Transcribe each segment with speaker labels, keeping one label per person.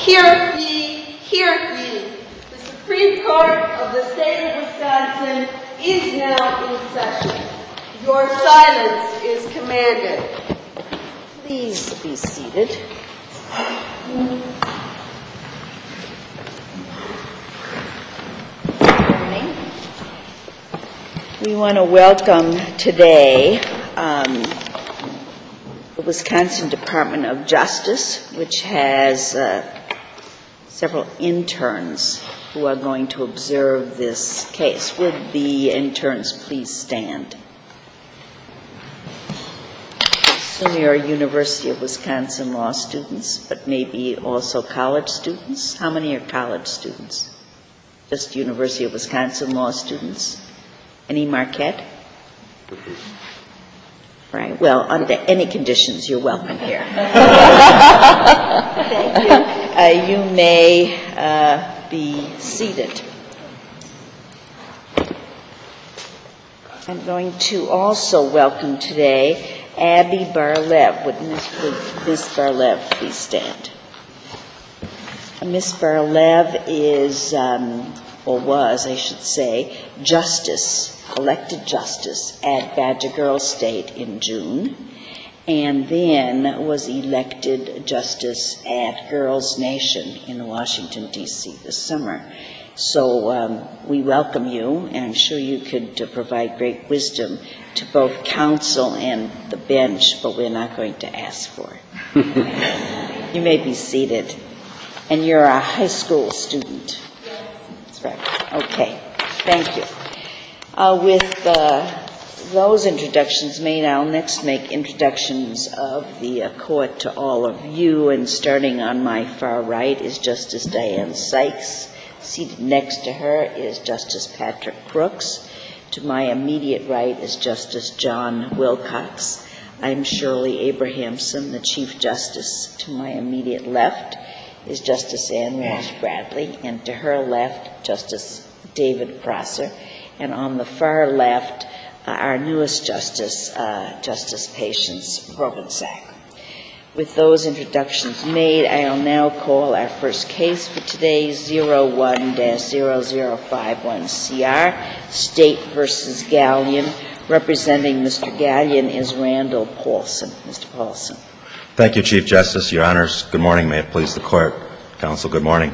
Speaker 1: Hear ye, hear ye. The Supreme Court of the state of Wisconsin is now in session. Your silence is commanded.
Speaker 2: Please be seated. Good morning. We want to welcome today the Wisconsin Department of Justice, which has several interns who are going to observe this case. Would the interns please stand? I assume you're University of Wisconsin law students, but maybe also college students. How many are college students? Just University of Wisconsin law students? Any Marquette? Right. Well, under any conditions, you're welcome here. Thank you. You may be seated. I'm going to also welcome today Abby Bar-Lev. Would Miss Bar-Lev please stand? Miss Bar-Lev is, or was, I should say, elected justice at Badger Girls State in June, and then was elected justice at Girls Nation in Washington, D.C. this summer. So we welcome you, and I'm sure you could provide great wisdom to both counsel and the bench, but we're not going to ask for it. You may be seated. And you're a high school student. That's right. Okay. Thank you. With those introductions made, I'll next make introductions of the court to all of you, and starting on my far right is Justice Diane Sykes. Seated next to her is Justice Patrick Crooks. To my immediate right is Justice John Wilcox. I'm Shirley Abrahamson, the Chief Justice. To my immediate left is Justice Ann Walsh Bradley, and to her left, Justice David Prosser. And on the far left, our newest justice, Justice Patience Robensack. With those introductions made, I'll now call our first case for today, 01-0051CR, State v. Gallion. Representing Mr. Gallion is Randall Paulson. Mr. Paulson.
Speaker 3: Thank you, Chief Justice. Your Honors, good morning. May it please the Court. Counsel, good morning.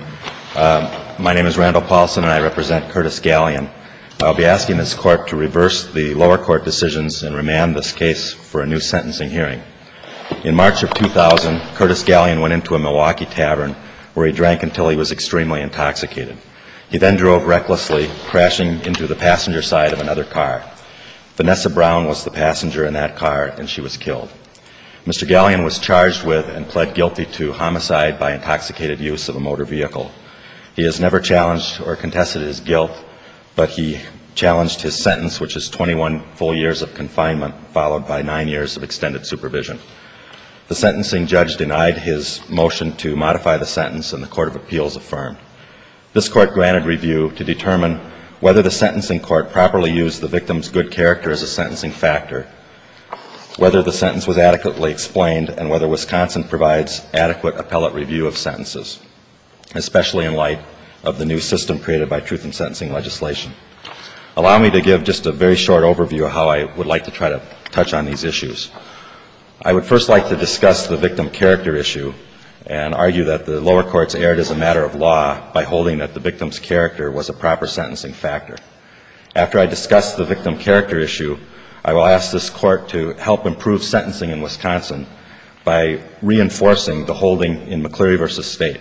Speaker 3: My name is Randall Paulson, and I represent Curtis Gallion. I'll be asking this Court to reverse the lower court decisions and remand this case for a new sentencing hearing. In March of 2000, Curtis Gallion went into a Milwaukee tavern where he drank until he was extremely intoxicated. He then drove recklessly, crashing into the passenger side of another car. Vanessa Brown was the passenger in that car, and she was killed. Mr. Gallion was charged with and pled guilty to homicide by intoxicated use of a motor vehicle. He has never challenged or contested his guilt, but he challenged his sentence, which is 21 full years of confinement, followed by 9 years of extended supervision. The sentencing judge denied his motion to modify the sentence, and the Court of Appeals affirmed. This Court granted review to determine whether the sentencing court properly used the victim's good character as a sentencing factor, whether the sentence was adequately explained, and whether Wisconsin provides adequate appellate review of sentences, especially in light of the new system created by truth in sentencing legislation. Allow me to give just a very short overview of how I would like to try to touch on these issues. I would first like to discuss the victim character issue and argue that the lower courts erred as a matter of law by holding that the victim's character was a proper sentencing factor. After I discuss the victim character issue, I will ask this Court to help improve sentencing in Wisconsin by reinforcing the holding in McCleary v. State.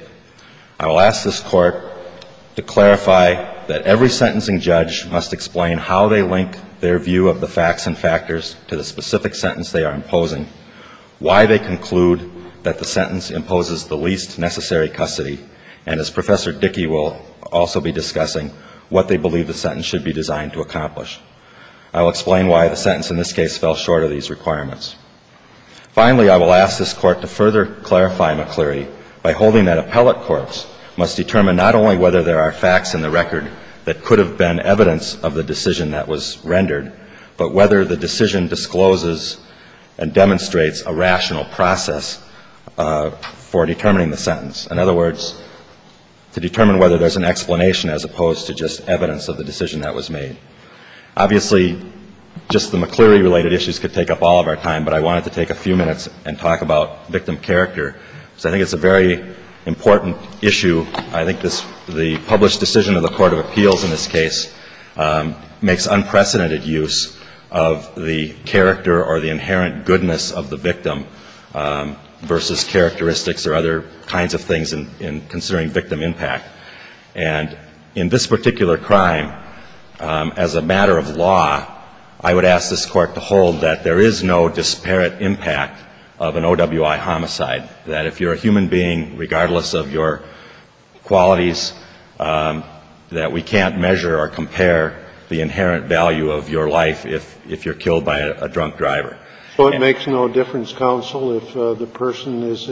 Speaker 3: I will ask this Court to clarify that every sentencing judge must explain how they link their view of the facts and factors to the specific sentence they are imposing, why they conclude that the sentence imposes the least necessary custody, and as Professor Dickey will also be discussing, what they believe the sentence should be designed to accomplish. I will explain why the sentence in this case fell short of these requirements. Finally, I will ask this Court to further clarify McCleary by holding that appellate courts must determine not only whether there are facts in the record that could have been evidence of the decision that was rendered, but whether the decision discloses and demonstrates a rational process for determining the sentence. In other words, to determine whether there's an explanation as opposed to just evidence of the decision that was made. Obviously, just the McCleary-related issues could take up all of our time, but I wanted to take a few minutes and talk about victim character, because I think it's a very important issue. I think the published decision of the Court of Appeals in this case makes unprecedented use of the character or the inherent goodness of the victim versus characteristics or other kinds of things in considering victim impact. And in this particular crime, as a matter of law, I would ask this Court to hold that there is no disparate impact of an OWI homicide, that if you're a human being, regardless of your qualities, that we can't measure or compare the inherent value of your life if you're killed by a drunk driver.
Speaker 4: So it makes no difference, counsel, if the person is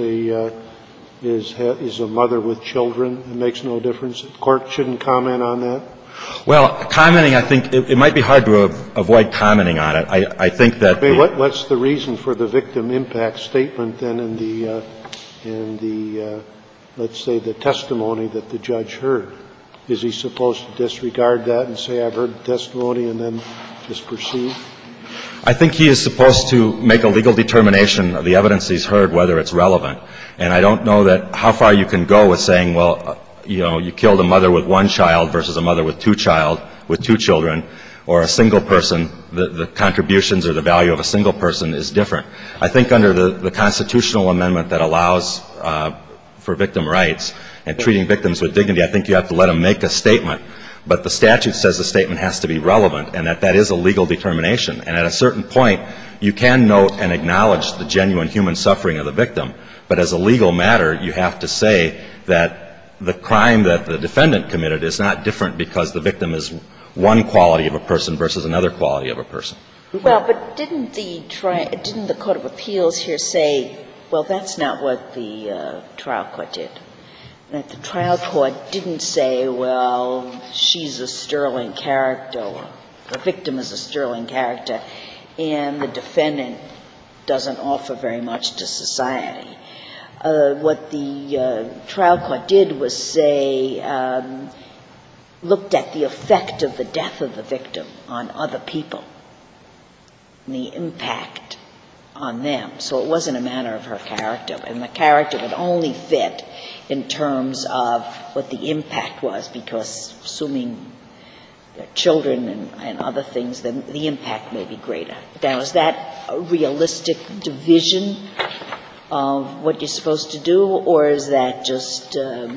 Speaker 4: a mother with children. It makes no difference. The court shouldn't comment on that.
Speaker 3: Well, commenting, I think it might be hard to avoid commenting on it. I think that.
Speaker 4: What's the reason for the victim impact statement then in the let's say the testimony that the judge heard? Is he supposed to disregard that and say, I've heard the testimony, and then just proceed?
Speaker 3: I think he is supposed to make a legal determination of the evidence he's heard, whether it's relevant. And I don't know that how far you can go with saying, well, you killed a mother with one child versus a mother with two children, or a single person, the contributions or the value of a single person is different. I think under the constitutional amendment that allows for victim rights and treating victims with dignity, I think you have to let them make a statement. But the statute says the statement has to be relevant and that is a legal determination. And at a certain point, you can note and acknowledge the genuine human suffering of the victim. But as a legal matter, you have to say that the crime that the defendant committed is not different because the victim is one quality of a person versus another quality of a person.
Speaker 2: Well, but didn't the Court of Appeals here say, well, that's not what the trial court did? That the trial court didn't say, well, she's a sterling character, or the victim is a sterling character, and the defendant doesn't offer very much to society. What the trial court did was say, looked at the effect of the death of the victim on other people, and the impact on them. So it wasn't a matter of her character, and the character would only fit in terms of what the impact was, because assuming children and other things, then the impact may be greater. Now, is that a realistic division of what you're supposed to do, or is that just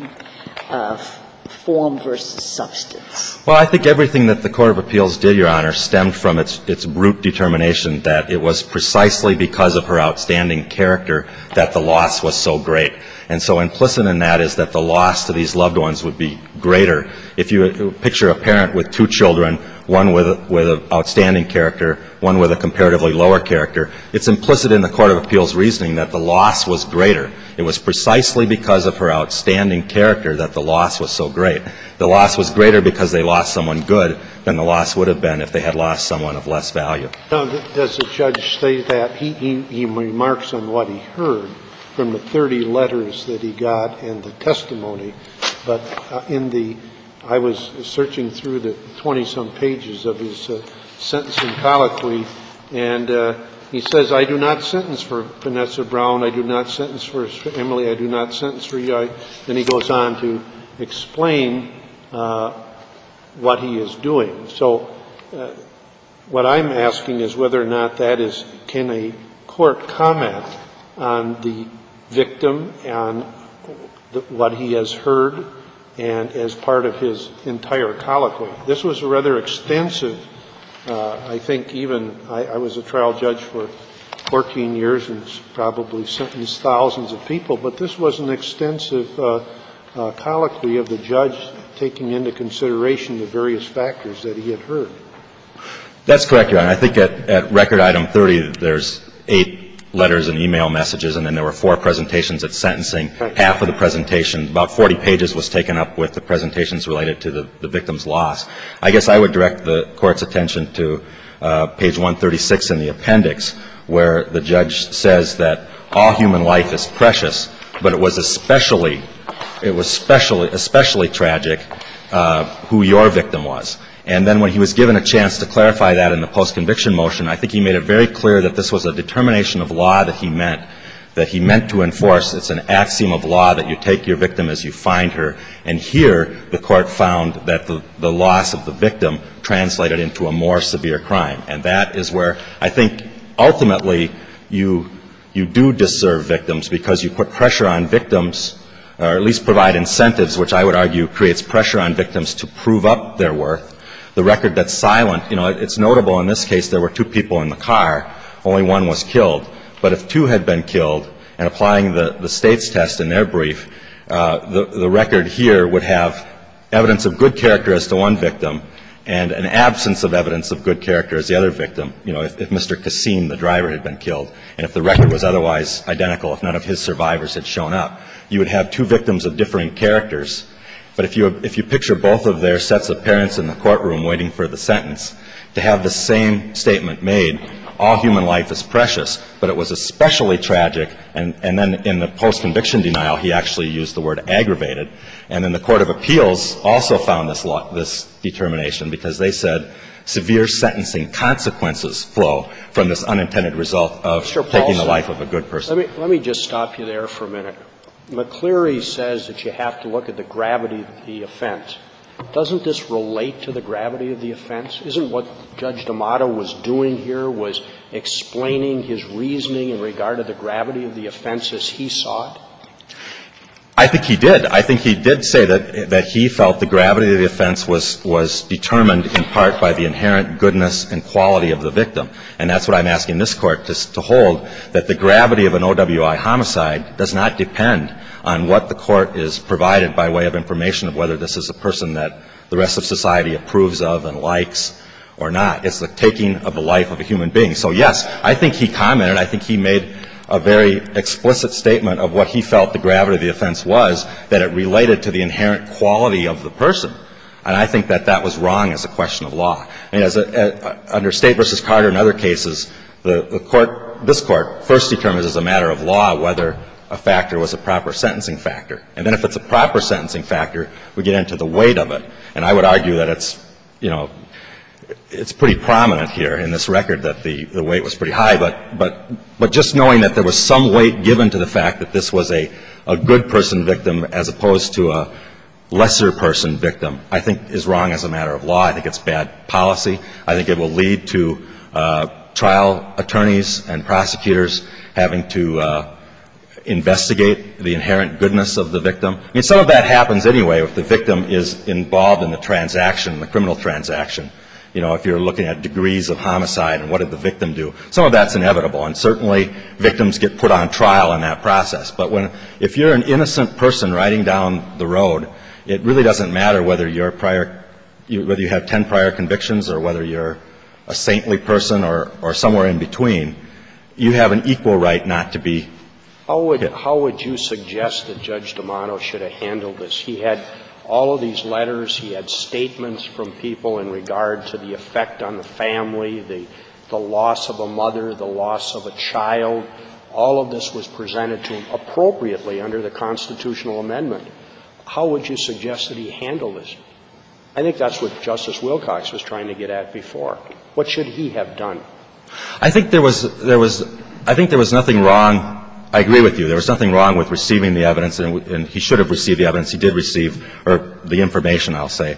Speaker 2: form versus substance?
Speaker 3: Well, I think everything that the Court of Appeals did, Your Honor, stemmed from its brute determination that it was precisely because of her outstanding character that the loss was so great. And so implicit in that is that the loss to these loved ones would be greater. If you picture a parent with two children, one with an outstanding character, one with a comparatively lower character, it's implicit in the Court of Appeals reasoning that the loss was greater. It was precisely because of her outstanding character that the loss was so great. The loss was greater because they lost someone good than the loss would have been if they had lost someone of less value.
Speaker 4: Now, does the judge say that? He remarks on what he heard from the 30 letters that he got and the testimony, but I was searching through the 20-some pages of his sentencing colloquy, and he says, I do not sentence for Vanessa Brown, I do not sentence for Emily, I do not sentence for you. Then he goes on to explain what he is doing. So what I'm asking is whether or not can a court comment on the victim, on what he has heard, and as part of his entire colloquy. This was a rather extensive, I think even, I was a trial judge for 14 years and probably sentenced thousands of people, but this was an extensive colloquy of the judge taking into consideration the various factors that he had heard.
Speaker 3: That's correct, Your Honor. I think at record item 30, there's 8 letters and email messages, and then there were 4 presentations at sentencing. Half of the presentation, about 40 pages, was taken up with the presentations related to the victim's loss. I guess I would direct the Court's attention to page 136 in the appendix, where the judge says that all human life is precious, but it was especially tragic who your victim was. And then when he was given a chance to clarify that in the post-conviction motion, I think he made it very clear that this was a determination of law that he meant to enforce. It's an axiom of law that you take your victim as you find her. And here, the court found that the loss of the victim translated into a more severe crime. And that is where I think ultimately you do disserve victims, because you put pressure on victims, or at least provide incentives, which I would argue creates pressure on victims to prove up their worth. The record that's silent, it's notable in this case there were 2 people in the car, only one was killed. But if 2 had been killed, and applying the state's test in their brief, the record here would have evidence of good character as to one victim and an absence of evidence of good character as the other victim. If Mr. Kassim, the driver, had been killed, and if the record was otherwise identical, if none of his survivors had shown up, you would have 2 victims of differing characters. But if you picture both of their sets of parents in the courtroom waiting for the sentence, to have the same statement made, all human life is precious, but it was especially tragic, and then in the post-conviction denial, he actually used the word aggravated. And then the Court of Appeals also found this determination, because they said severe sentencing consequences flow from this unintended result of taking the life of a good person.
Speaker 5: Let me just stop you there for a minute. McCleary says that you have to look at the gravity of the offense. Doesn't this relate to the gravity of the offense? Isn't what Judge D'Amato was doing here was explaining his reasoning in regard to the gravity of the offense as he saw it?
Speaker 3: I think he did. I think he did say that he felt the gravity of the offense was determined in part by the inherent goodness and quality of the victim. And that's what I'm asking this Court to hold, that the gravity of an OWI homicide does not depend on what the Court is provided by way of information of whether this is a person that the rest of society approves of and likes or not. It's the taking of the life of a human being. So, yes, I think he commented, I think he made a very explicit statement of what he felt the gravity of the offense was, that it related to the inherent quality of the person. And I think that was wrong as a question of law. I mean, under State v. Carter and other cases, this Court first determines as a matter of law whether a factor was a proper sentencing factor. And then if it's a proper sentencing factor, we get into the weight of it. And I would argue that it's pretty prominent here in this record that the weight was pretty high, but just knowing that there was some weight given to the fact that this was a good person victim as opposed to a lesser person victim, I think is wrong as a matter of law. I think it's bad policy. I think it will lead to trial attorneys and prosecutors having to investigate the inherent goodness of the victim. I mean, some of that happens anyway if the victim is involved in the transaction, the criminal transaction. If you're looking at degrees of homicide and what did the victim do, some of that's inevitable. And certainly victims get put on trial in that process. But if you're an innocent person riding down the road, it really doesn't matter whether you have 10 prior convictions or whether you're a saintly person or somewhere in between. You have an equal right not to be hit.
Speaker 5: How would you suggest that Judge D'Amato should have handled this? He had all of these letters. He had statements from people in regard to the effect on the family, the loss of a mother, the loss of a child. All of this was presented to him appropriately under the constitutional amendment. How would you suggest that he handle this? I think that's what Justice Wilcox was trying to get at before. What should he have done?
Speaker 3: I think there was nothing wrong. I agree with you. There was nothing wrong with receiving the evidence, and he should have received the evidence. He did receive, or the information, I'll say.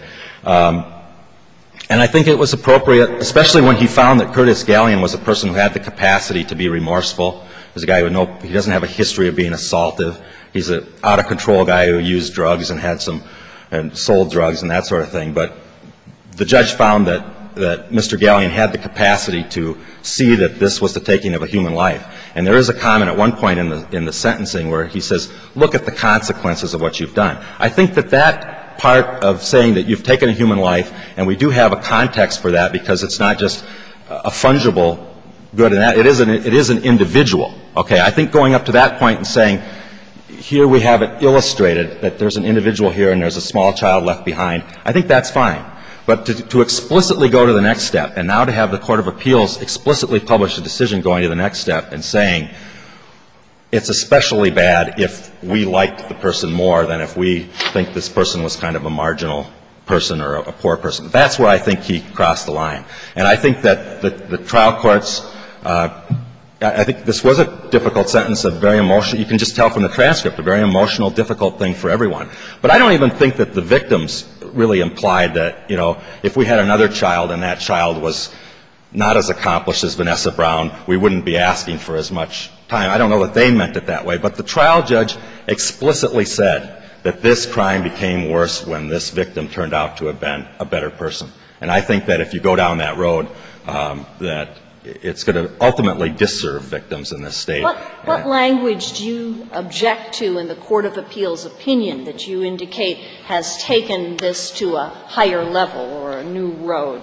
Speaker 3: And I think it was appropriate, especially when he found that Curtis Gallion was a person who had the capacity to be remorseful. He's a guy he doesn't have a history of being assaultive. He's an out-of-control guy who used drugs and sold drugs and that sort of thing. But the judge found that Mr. Gallion had the capacity to see that this was the taking of a human life. And there is a comment at one point in the sentencing where he says, look at the consequences of what you've done. I think that part of saying that you've taken a human life, and we do have a context for that because it's not just a fungible good, and it is an individual. Okay, I think going up to that point and saying, here we have it illustrated that there's an individual here and there's a small child left behind, I think that's fine. But to explicitly go to the next step, and now to have the Court of Appeals explicitly publish a decision going to the next step and saying, it's especially bad if we liked the person more than if we think this person was kind of a marginal person or a poor person. That's where I think he crossed the line. And I think that the trial courts, I think this was a difficult sentence, a very emotional, you can just tell from the transcript, a very emotional, difficult thing for everyone. But I don't even think that the victims really implied that, if we had another child and that child was not as accomplished as Vanessa Brown, we wouldn't be asking for as much time. I don't know that they meant it that way, but the trial judge explicitly said that this crime became worse when this victim turned out to have been a better person. And I think that if you go down that road, that it's going to ultimately disserve victims in this state.
Speaker 6: What language do you object to in the Court of Appeals opinion that you indicate has taken this to a higher level or a new road?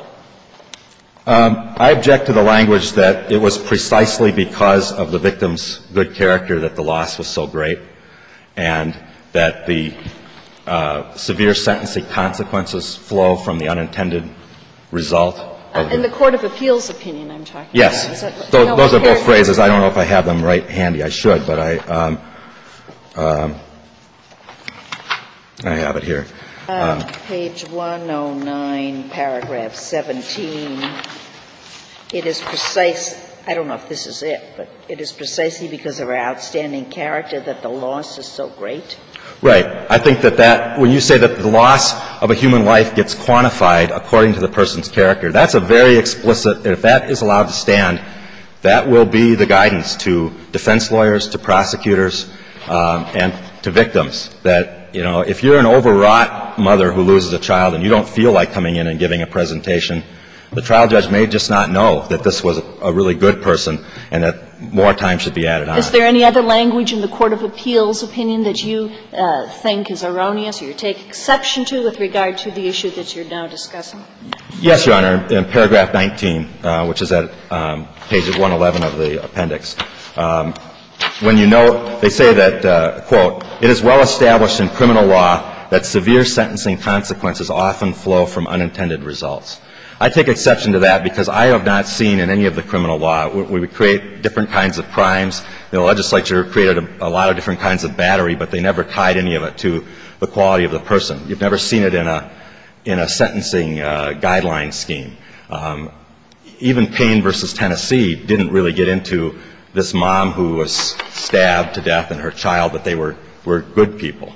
Speaker 3: I object to the language that it was precisely because of the victim's good character that the loss was so great, and that the severe sentencing consequences flow from the unintended result.
Speaker 6: In the Court of Appeals opinion, I'm talking
Speaker 3: yes.
Speaker 6: about.
Speaker 3: Those are both phrases. I don't know if I have them right handy. I should, but I have it here.
Speaker 2: Page 109, paragraph 17. It is precise, I don't know if this is it, but it is precisely because of her outstanding character that the loss is so great.
Speaker 3: Right. I think that when you say that the loss of a human life gets quantified according to the person's character, that's a very explicit, if that is allowed to stand, that will be the guidance to defense lawyers, to prosecutors, and to victims. That, if you're an overwrought mother who loses a child and you don't feel like coming in and giving a presentation, the trial judge may just not know that this was a really good person and that more time should be added on.
Speaker 6: Is there any other language in the Court of Appeals opinion that you think is erroneous or you take exception to with regard to the issue that you're now discussing?
Speaker 3: Yes, Your Honor. In paragraph 19, which is at page 111 of the appendix, when they say that, quote, it is well established in criminal law that severe sentencing consequences often flow from unintended results. I take exception to that because I have not seen in any of the criminal law where we create different kinds of crimes. The legislature created a lot of different kinds of battery, but they never tied any of it to the quality of the person. You've never seen it in a sentencing guideline scheme. Even Payne versus Tennessee didn't really get into this mom who was stabbed to death and her child, that they were good people.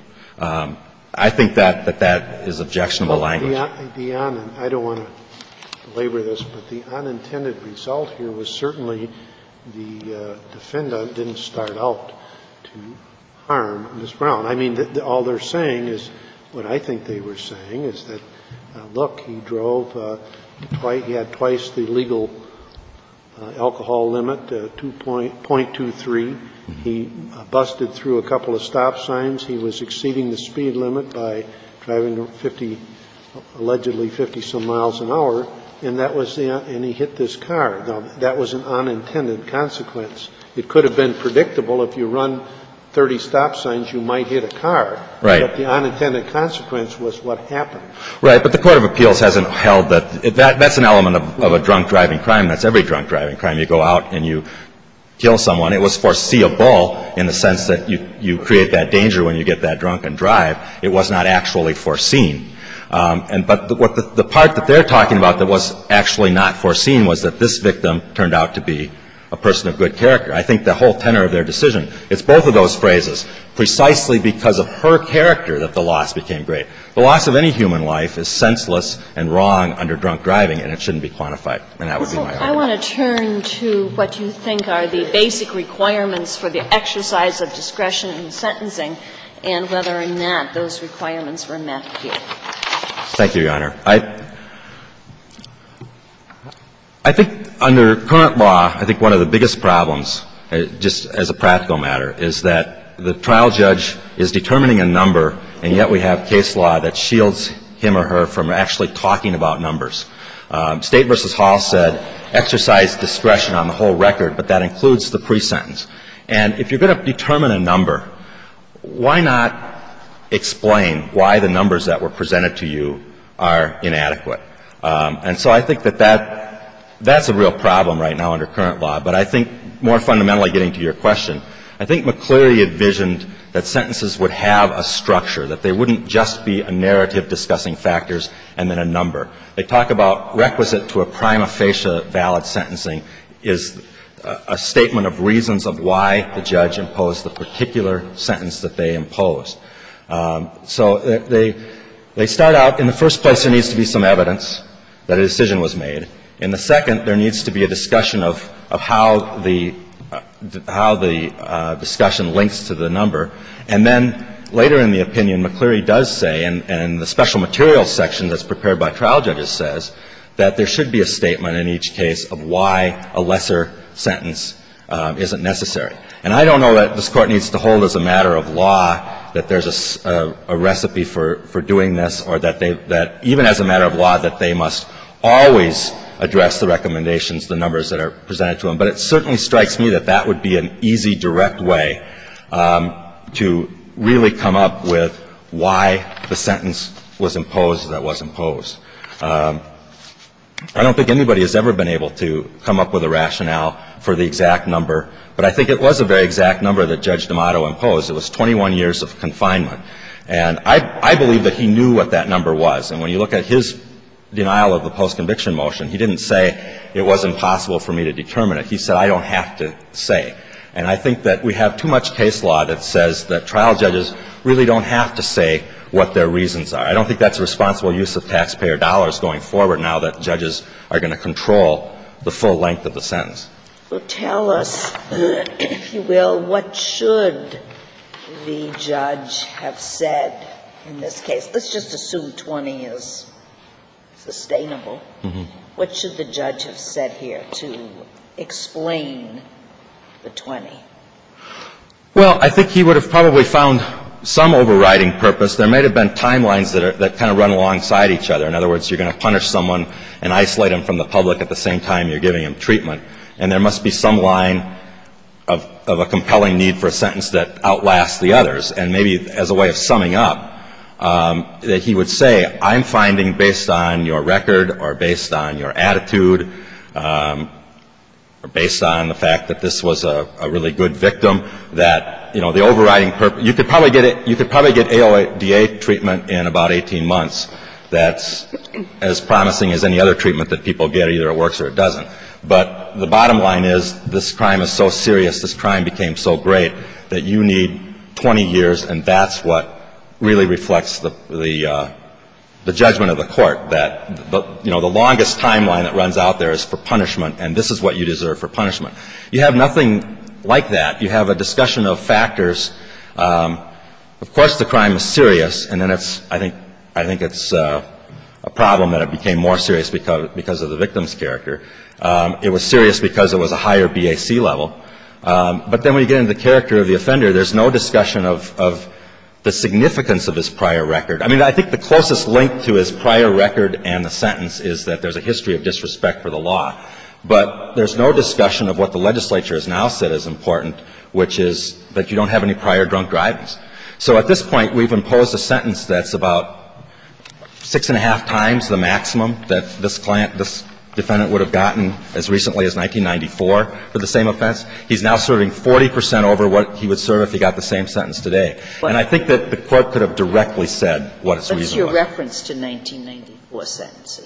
Speaker 3: I think that is objectionable language.
Speaker 4: I don't want to belabor this, but the unintended result here was certainly the defendant didn't start out to harm Ms. Brown. I mean, all they're saying is, what I think they were saying is that, look, he drove he had twice the legal alcohol limit, 2.23. He busted through a couple of stop signs. He was exceeding the speed limit by driving allegedly 50-some miles an hour, and and he hit this car. Now, that was an unintended consequence. It could have been predictable. If you run 30 stop signs, you might hit a car.
Speaker 3: Right.
Speaker 4: But the unintended consequence was what happened.
Speaker 3: Right. But the Court of Appeals hasn't held that's an element of a drunk driving crime. That's every drunk driving crime. You go out and you kill someone. It was foreseeable in the sense that you create that danger when you get that drunk and drive. It was not actually foreseen. But the part that they're talking about that was actually not foreseen was that this victim turned out to be a person of good character. I think the whole tenor of their decision, it's both of those phrases, precisely because of her character that the loss became great. The loss of any human life is senseless and wrong under drunk driving, and it shouldn't be quantified. And that would be my argument.
Speaker 6: I want to turn to what you think are the basic requirements for the exercise of discretion in sentencing and whether or not those requirements were met here.
Speaker 3: Thank you, Your Honor. I think under current law, I think one of the biggest problems, just as a practical matter, is that the trial judge is determining a number, and yet we have case law that shields him or her from actually talking about numbers. State v. Hall said exercise discretion on the whole record, but that includes the pre-sentence. And if you're going to determine a number, why not explain why the numbers that were presented to you are inadequate? And so I think that's a real problem right now under current law. But I think more fundamentally, getting to your question, I think McCleary envisioned that sentences would have a structure, that they wouldn't just be a narrative discussing factors and then a number. They talk about requisite to a prima facie valid sentencing is a statement of reasons of why the judge imposed the particular sentence that they imposed. So they start out, in the first place, there needs to be some evidence that a decision was made. In the second, there needs to be a discussion of how the discussion links to the number. And then later in the opinion, McCleary does say, and the special materials section that's prepared by trial judges says, that there should be a statement in each case of why a lesser sentence isn't necessary. And I don't know that this Court needs to hold as a matter of law that there's a recipe for doing this, or that even as a matter of law that they must always address the recommendations, the numbers that are presented to them. But it certainly strikes me that that would be an easy, direct way to really come up with why the sentence was imposed that was imposed. I don't think anybody has ever been able to come up with a rationale for the exact number, but I think it was a very exact number that Judge D'Amato imposed. It was 21 years of confinement. And I believe that he knew what that number was. And when you look at his denial of the post-conviction motion, he didn't say it was impossible for me to determine it. He said, I don't have to say. And I think that we have too much case law that says that trial judges really don't have to say what their reasons are. I don't think that's a responsible use of taxpayer dollars going forward now that judges are going to control the full length of the sentence.
Speaker 2: Well, tell us, if you will, what should the judge have said in this case? Let's just assume 20 is sustainable. Mm-hmm. What should the judge have said here to explain the 20?
Speaker 3: Well, I think he would have probably found some overriding purpose. There may have been timelines that kind of run alongside each other. In other words, you're going to punish someone and isolate him from the public at the same time you're giving him treatment. And there must be some line of a compelling need for a sentence that outlasts the others. And maybe as a way of summing up, that he would say, I'm finding based on your record or based on your attitude or based on the fact that this was a really good victim, that, you know, the overriding purpose, you could probably get AODA treatment in about 18 months. That's as promising as any other treatment that people get. Either it works or it doesn't. But the bottom line is this crime is so serious, this crime became so great that you need 20 years, and that's what really reflects the judgment of the court, that the longest timeline that runs out there is for punishment, and this is what you deserve for punishment. You have nothing like that. You have a discussion of factors. Of course, the crime is serious, and then I think it's a problem that it became more serious because of the victim's character. It was serious because it was a higher BAC level. But then when you get into the character of the offender, there's no discussion of the significance of his prior record. I mean, I think the closest link to his prior record and the sentence is that there's a history of disrespect for the law. But there's no discussion of what the legislature has now said is important, which is that you don't have any prior drunk drivings. So at this point, we've imposed a sentence that's about 6.5 times the maximum that this defendant would have gotten as recently as 1994 for the same offense. He's now serving 40% over what he would serve if he got the same sentence today. And I think that the court could have directly said what its reason was.
Speaker 2: What's your reference to 1994 sentencing?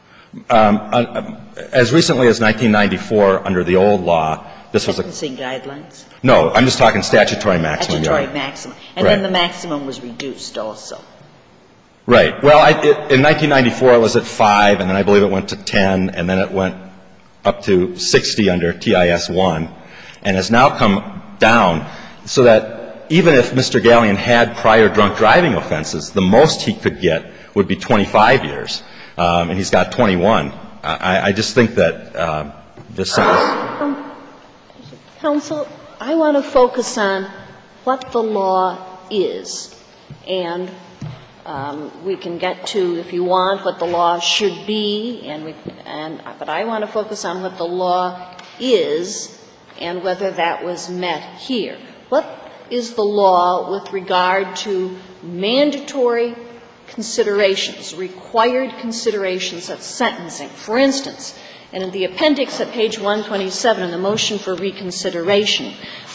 Speaker 3: As recently as 1994, under the old law, this was a
Speaker 2: sentencing guidelines?
Speaker 3: No, I'm just talking statutory maximum.
Speaker 2: Statutory maximum. And
Speaker 3: right.
Speaker 2: Then the maximum was reduced also.
Speaker 3: Right. Well, in 1994, it was at 5, and then I believe it went to 10, and then it went up to 60 under TIS 1, and has now come down so that even if Mr. Gallion had prior drunk driving offenses, the most he could get would be 25 years, and he's got 21. I just think that this sentence.
Speaker 6: Counsel, I want to focus on what the law is, and we can get to, if you want, what the law should be, but I want to focus on what the law is and whether that was met here. What is the law with regard to mandatory considerations, required considerations at sentencing? For instance, and in the appendix at page 127 in the motion for reconsideration,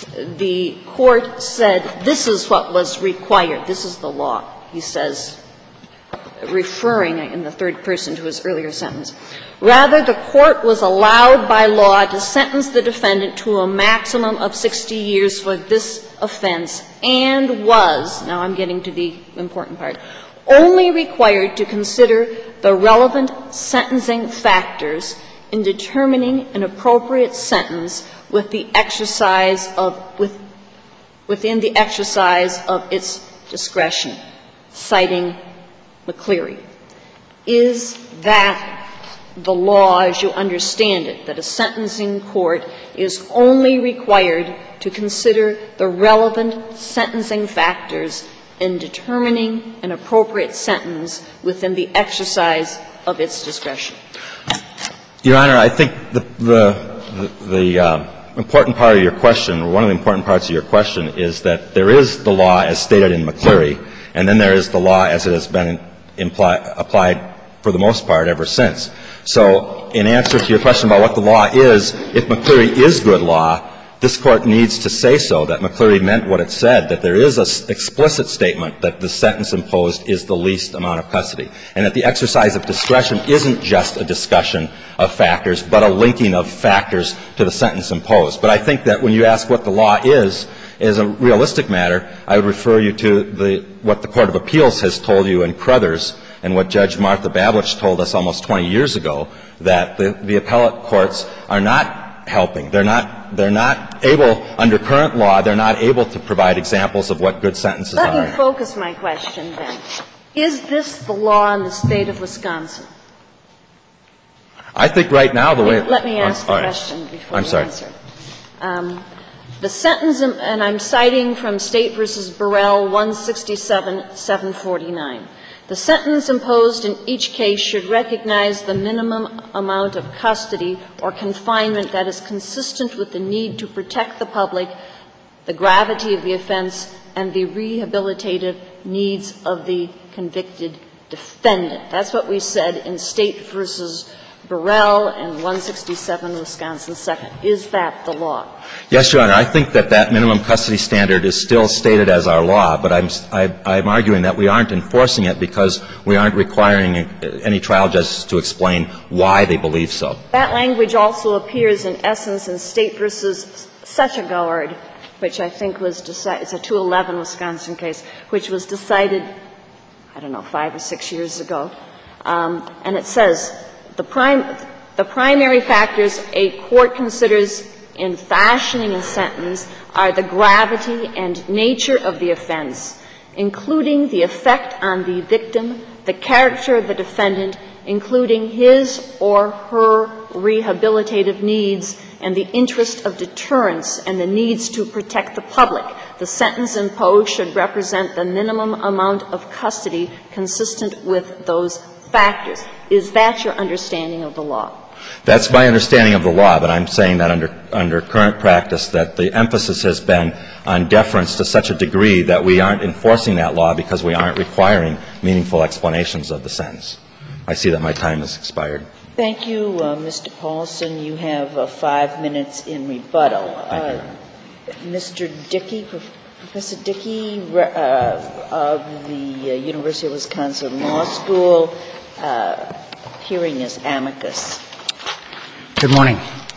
Speaker 6: the court said this is what was required, this is the law, he says, referring in the third person to his earlier sentence. Rather, the court was allowed by law to sentence the defendant to a maximum of 60 years for this offense and was, now I'm getting to the important part, only required to consider the relevant sentencing factors in determining an appropriate sentence with the exercise of, within the exercise of its discretion, citing McCleary. Is that the law as you understand it, that a sentencing court is only required to consider the relevant sentencing factors in determining an appropriate sentence within the exercise of its discretion?
Speaker 3: Your Honor, I think the important part of your question, or one of the important parts of your question, is that there is the law as stated in McCleary, and then there is the law as it has been applied for the most part ever since. So in answer to your question about what the law is, if McCleary is good law, this Court needs to say so, that McCleary meant what it said, that there is an explicit statement that the sentence imposed is the least amount of custody, and that the exercise of discretion isn't just a discussion of factors, but a linking of factors to the sentence imposed. But I think that when you ask what the law is a realistic matter, I would refer you to what the Court of Appeals has told you in Crothers and what Judge Martha Bablich told us almost 20 years ago, that the appellate courts are not helping. They're not able, under current law, they're not able to provide examples of what good sentences are.
Speaker 6: Let me focus my question then. Is this the law in the state of Wisconsin?
Speaker 3: I think right now the way –
Speaker 6: Let me ask the question before you answer. The sentence, and I'm citing from State v. Burrell 167-749. The sentence imposed in each case should recognize the minimum amount of custody or confinement that is consistent with the need to protect the public, the gravity of the offense, and the rehabilitative needs of the convicted defendant. That's what we said in State v. Burrell and 167 Wisconsin 2nd. Is that the law?
Speaker 3: Yes, Your Honor. I think that minimum custody standard is still stated as our law, but I'm arguing that we aren't enforcing it because we aren't requiring any trial judges to explain why they believe so.
Speaker 6: That language also appears in essence in State v. Setchagard, which I think was decided, it's a 211 Wisconsin case, which was decided, 5 or 6 years ago. And it says, the primary factors a court considers in fashioning a sentence are the gravity and nature of the offense, including the effect on the victim, the character of the defendant, including his or her rehabilitative needs, and the interest of deterrence and the needs to protect the public. The sentence imposed should represent the minimum amount of custody consistent with those factors. Is that your understanding of the law?
Speaker 3: That's my understanding of the law, but I'm saying that under current practice that the emphasis has been on deference to such a degree that we aren't enforcing that law because we aren't requiring meaningful explanations of the sentence. I see that my time has expired.
Speaker 2: Thank you, Mr. Paulson. You have 5 minutes in rebuttal. Mr. Dickey, Professor Dickey of the University of Wisconsin Law School, hearing as amicus.
Speaker 7: Good morning.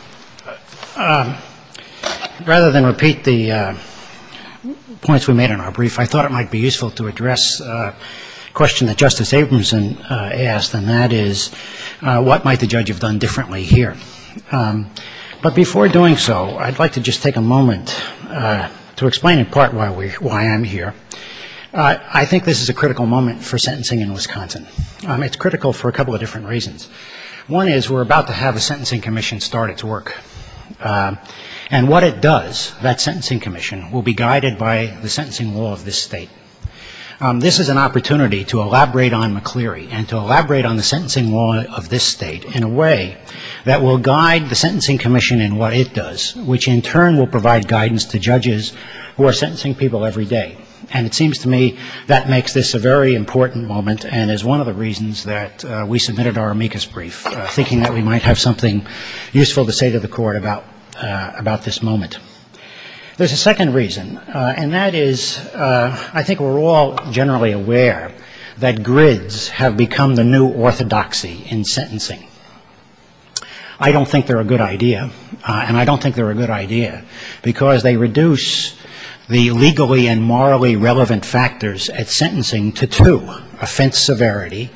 Speaker 7: Rather than repeat the points we made in our brief, I thought it might be useful to address a question that Justice Abramson asked, and that is, what might the judge have done differently here? But before doing so, I'd like to just take a moment to explain in part why I'm here. I think this is a critical moment for sentencing in Wisconsin. It's critical for a couple of different reasons. One is we're about to have a sentencing commission start its work. And what it does, that sentencing commission, will be guided by the sentencing law of this state. This is an opportunity to elaborate on McCleary and to elaborate on the sentencing law of this state in a way that will guide the sentencing commission in what it does, which in turn will provide guidance to judges who are sentencing people every day. And it seems to me that makes this a very important moment and is one of the reasons that we submitted our amicus brief, thinking that we might have something useful to say to the Court about this moment. There's a second reason, and that is I think we're all generally aware that grids have become the new orthodoxy in sentencing. I don't think they're a good idea, and I don't think they're a good idea because they reduce the legally and morally relevant factors at sentencing to two: offense severity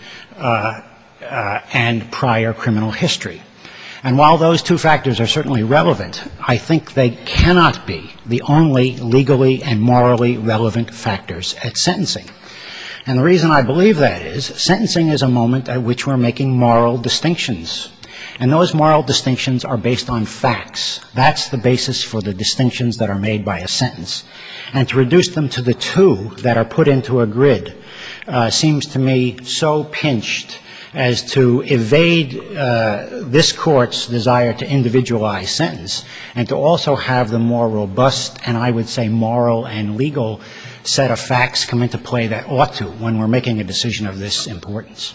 Speaker 7: and prior criminal history. And while those two factors are certainly relevant, I think they cannot be the only legally and morally relevant factors at sentencing. And the reason I believe that is sentencing is a moment at which we're making moral distinctions. And those moral distinctions are based on facts. That's the basis for the distinctions that are made by a sentence. And to reduce them to the two that are put into a grid seems to me so pinched as to evade this Court's desire to individualize sentence and to also have the more robust and I would say moral and legal set of facts come into play that ought to when we're making a decision of this importance.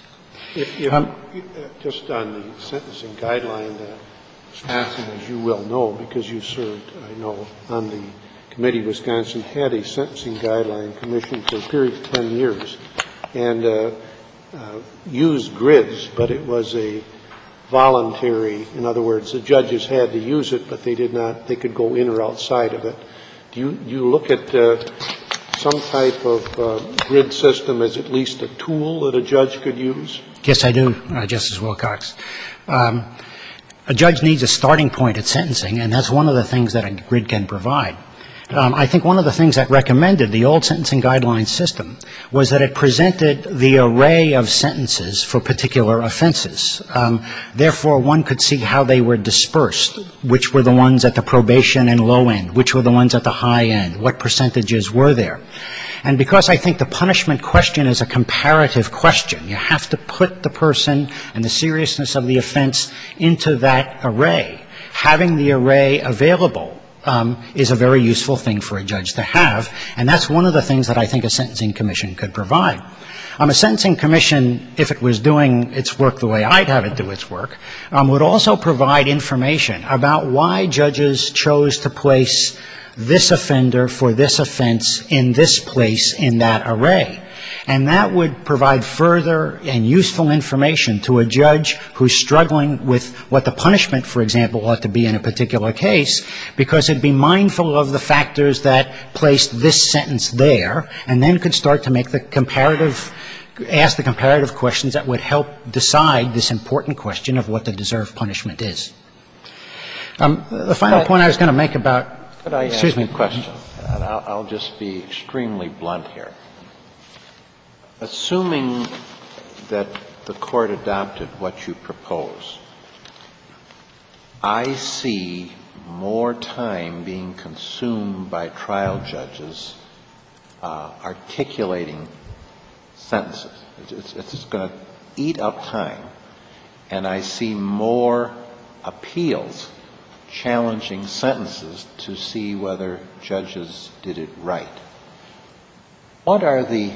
Speaker 4: Just on the sentencing guideline, Wisconsin, as you well know, because you served, I know, on the committee, Wisconsin had a sentencing guideline commission for a period of 10 years and used grids, but it was a voluntary. In other words, the judges had to use it, but they did not. They could go in or outside of it. Do you look at some type of grid system as at least a tool that a judge could use?
Speaker 7: Yes, I do, Justice Wilcox. A judge needs a starting point at sentencing, and that's one of the things that a grid can provide. I think one of the things that recommended the old sentencing guideline system was that it presented the array of sentences for particular offenses. Therefore, one could see how they were dispersed, which were the ones at the probation and low end, which were the ones at the high end, what percentages were there. And because I think the punishment question is a comparative question, you have to put the person and the seriousness of the offense into that array. Having the array available is a very useful thing for a judge to have, and that's one of the things that I think a sentencing commission could provide. A sentencing commission, if it was doing its work the way I'd have it do its work, would also provide information about why judges chose to place this offender for this offense in this place in that array. And that would provide further and useful information to a judge who's struggling with what the punishment, for example, ought to be in a particular case, because it'd be mindful of the factors that placed this sentence there, and then could start to make ask the comparative questions that would help decide this important question of what the deserved punishment is. The final point I was going to make about...
Speaker 8: Could I ask you a question? And I'll just be extremely blunt here. Assuming that the Court adopted what you propose, I see more time being consumed by trial judges articulating sentences. It's going to eat up time, and I see more appeals challenging sentences to see whether judges did it right. What are the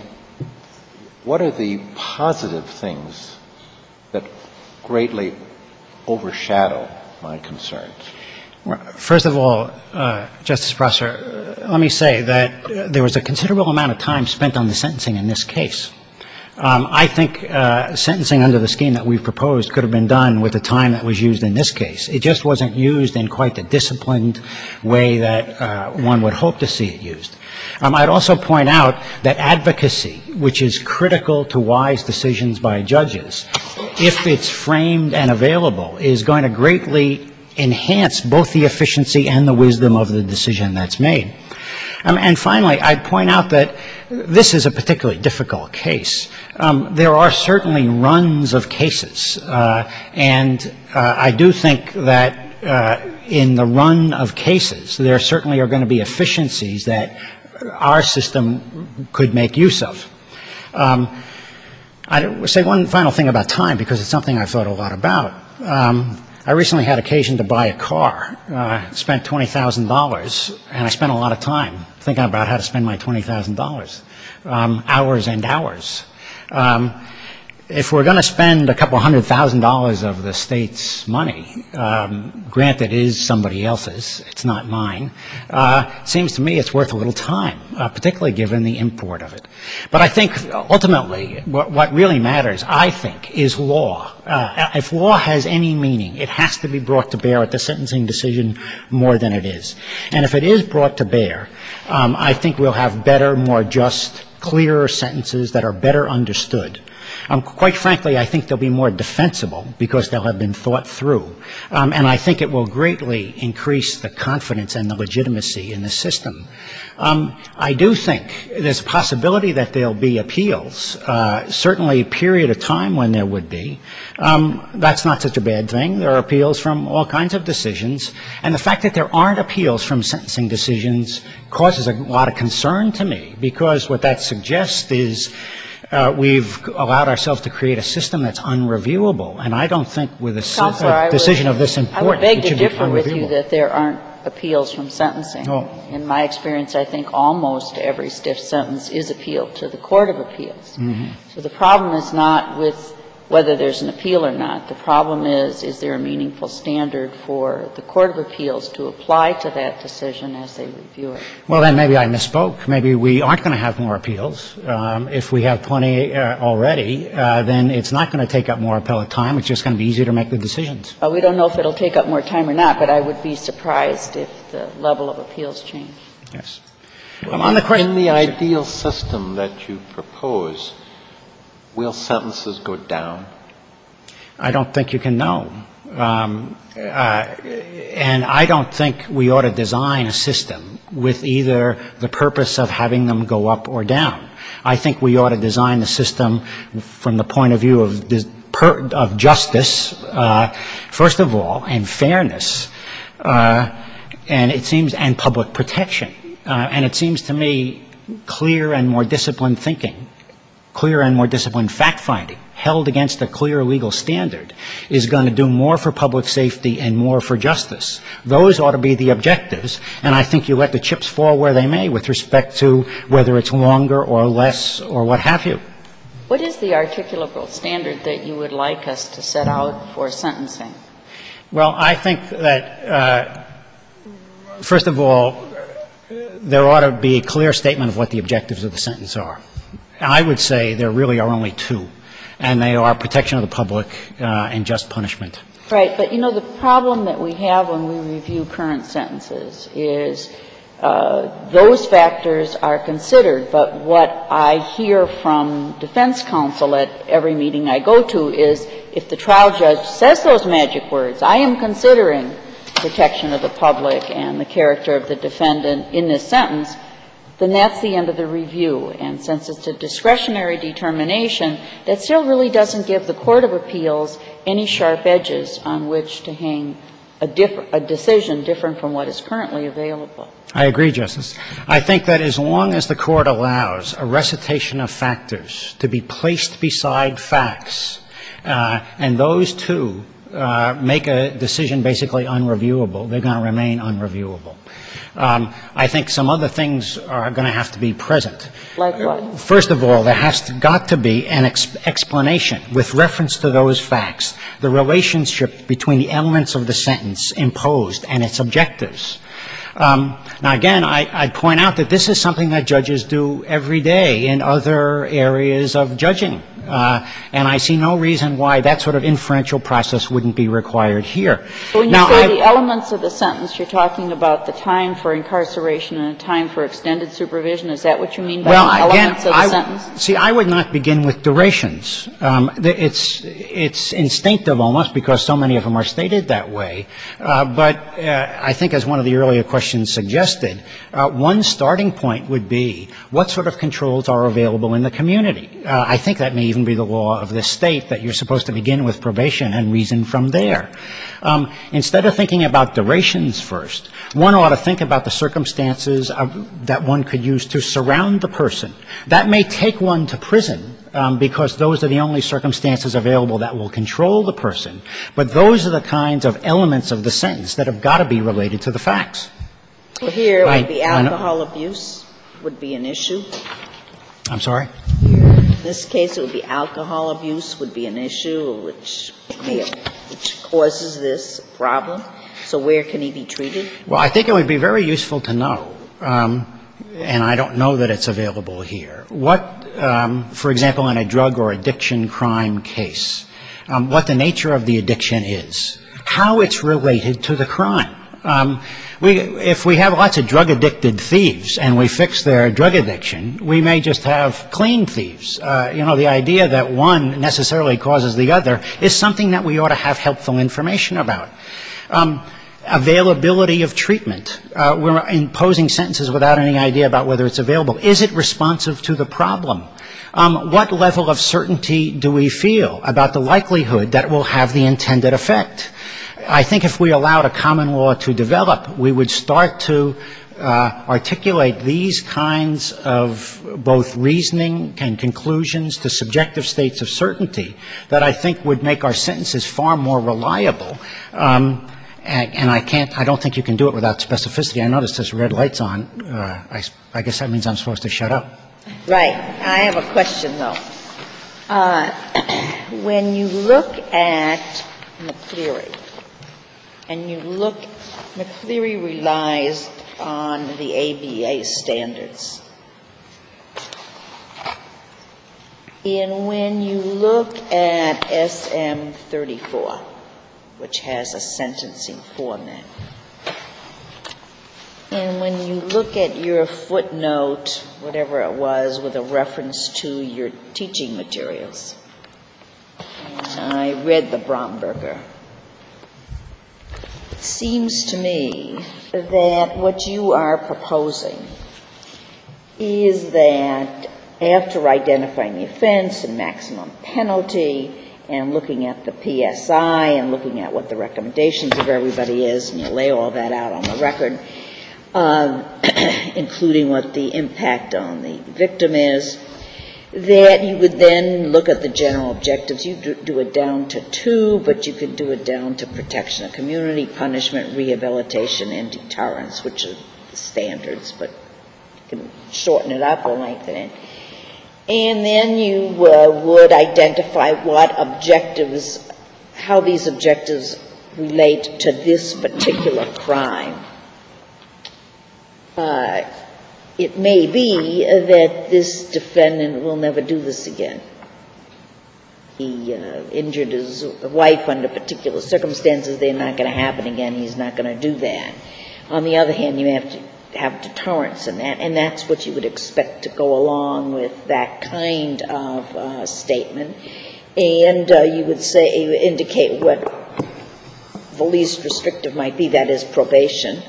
Speaker 8: positive things that greatly overshadow my concerns?
Speaker 7: First of all, Justice Prosser, let me say that there was a considerable amount of time spent on the sentencing in this case. I think sentencing under the scheme that we've proposed could have been done with the time that was used in this case. It just wasn't used in quite the disciplined way that one would hope to see it used. I'd also point out that advocacy, which is critical to wise decisions by judges, if it's framed and available, is going to greatly enhance both the efficiency and the wisdom of the decision that's made. And finally, I'd point out that this is a particularly difficult case. There are certainly runs of cases, and I do think that in the run of cases, there certainly are going to be efficiencies that our system could make use of. I'd say one final thing about time, because it's something I've thought a lot about. I recently had occasion to buy a car, spent $20,000, and I spent a lot of time thinking about how to spend my $20,000, hours and hours. if we're going to spend a couple $100,000 of the state's money, granted it is somebody else's, it's not mine, it seems to me it's worth a little time, particularly given the import of it. But I think ultimately what really matters, I think, is law. If law has any meaning, it has to be brought to bear at the sentencing decision more than it is. And if it is brought to bear, I think we'll have better, more just, clearer sentences that are better understood. Quite frankly, I think they'll be more defensible because they'll have been thought through. And I think it will greatly increase the confidence and the legitimacy in the system. I do think there's a possibility that there'll be appeals, certainly a period of time when there would be. That's not such a bad thing. There are appeals from all kinds of decisions. And the fact that there aren't appeals from sentencing decisions causes a lot of concern to me, because what that suggests is we've allowed ourselves to create a system that's unreviewable. And I don't think with a decision of this importance,
Speaker 2: I would beg to differ with you that there aren't appeals from sentencing. In my experience, I think almost every stiff sentence is appealed to the Court of Appeals. Mm-hmm. So the problem is not with whether there's an appeal or not. The problem is there a meaningful standard for the Court of Appeals to apply to that decision as they review it?
Speaker 7: Well, then maybe I misspoke. Maybe we aren't going to have more appeals. If we have plenty already, then it's not going to take up more appellate time. It's just going to be easier to make the decisions.
Speaker 2: We don't know if it'll take up more time or not, but I would be surprised if the level of appeals changed.
Speaker 7: Yes.
Speaker 8: On the question, in the ideal system that you propose, will sentences go down?
Speaker 7: I don't think you can know. And I don't think we ought to design a system with either the purpose of having them go up or down. I think we ought to design the system from the point of view of justice, first of all, and fairness, and it seems, and public protection. And it seems to me clear and more disciplined thinking, clear and more disciplined fact-finding, held against a clear legal standard, is going to do more for public safety and more for justice. Those ought to be the objectives, and I think you let the chips fall where they may with respect to whether it's longer or less or what have you.
Speaker 2: What is the articulable standard that you would like us to set out for sentencing?
Speaker 7: Well, I think that, first of all, there ought to be a clear statement of what the objectives of the sentence are. I would say there really are only two, and they are protection of the public and just punishment.
Speaker 2: Right, but you know, the problem that we have when we review current sentences is those factors are considered, but what I hear from defense counsel at every meeting I go to is if the trial judge says those magic words, I am considering protection of the public and the character of the defendant in this sentence, then that's the end of the review. And since it's a discretionary determination, that still really doesn't give the Court of Appeals any sharp edges on which to hang a decision different from what is currently available.
Speaker 7: I agree, Justice. I think that as long as the Court allows a recitation of factors to be placed beside facts, and those two make a decision basically unreviewable, they're going to remain unreviewable. I think some other things are going to have to be present.
Speaker 2: Like what?
Speaker 7: First of all, there has got to be an explanation with reference to those facts, the relationship between the elements of the sentence imposed and its objectives. Now, again, I'd point out that this is something that judges do every day in other areas of judging. And I see no reason why that sort of inferential process wouldn't be required here.
Speaker 2: But when you say the elements of the sentence, you're talking about the time for incarceration and the time for extended supervision. Is that what you mean by the elements of the sentence?
Speaker 7: See, I would not begin with durations. It's instinctive almost because so many of them are stated that way. But I think as one of the earlier questions suggested, one starting point would be what sort of controls are available in the community. I think that may even be the law of this state, that you're supposed to begin with probation and reason from there. Instead of thinking about durations first, one ought to think about the circumstances that one could use to surround the person. That may take one to prison because those are the only circumstances available that will control the person. But those are the kinds of elements of the sentence that have got to be related to the facts.
Speaker 9: Well, here would be alcohol abuse would be an issue.
Speaker 7: I'm sorry?
Speaker 2: this case, it would be alcohol abuse would be an issue, which causes this problem. So where can he be treated?
Speaker 7: Well, I think it would be very useful to know, and I don't know that it's available here, what, for example, in a drug or addiction crime case, what the nature of the addiction is, how it's related to the crime. If we have lots of drug-addicted thieves and we fix their drug addiction, we may just have clean thieves. The idea that one necessarily causes the other is something that we ought to have helpful information about. Availability of treatment. We're imposing sentences without any idea about whether it's available. Is it responsive to the problem? What level of certainty do we feel about the likelihood that it will have the intended effect? I think if we allowed a common law to develop, we would start to articulate these kinds of both reasoning and conclusions to subjective states of certainty that I think would make our sentences far more reliable. And I don't think you can do it without specificity. I noticed there's red lights on. I guess that means I'm supposed to shut up.
Speaker 2: Right. I have a question, though. When you look at McCleary, McCleary relies on the ABA standards. And when you look at SM 34, which has a sentencing format, and when you look at your footnote, whatever it was, with a reference to your teaching materials, and I read the Bromberger, it seems to me that what you are proposing is that after identifying the offense and maximum penalty and looking at the PSI and looking at what the recommendations of everybody is, and you lay all that out on the record, including what the impact on the victim is, that you would then look at the general objectives. You do it down to 2, but you could do it down to protection of community, punishment, rehabilitation, and deterrence, which are the standards, but you can shorten it up or lengthen it. And then you would identify what objectives, how these objectives relate to this particular crime. It may be that this defendant will never do this again. He injured his wife under particular circumstances. They're not going to happen again. He's not going to do that. On the other hand, you have to have deterrence in that, and that's what you would expect to go along with that kind of statement. And you would say, you would indicate what the least restrictive might be, that is probation,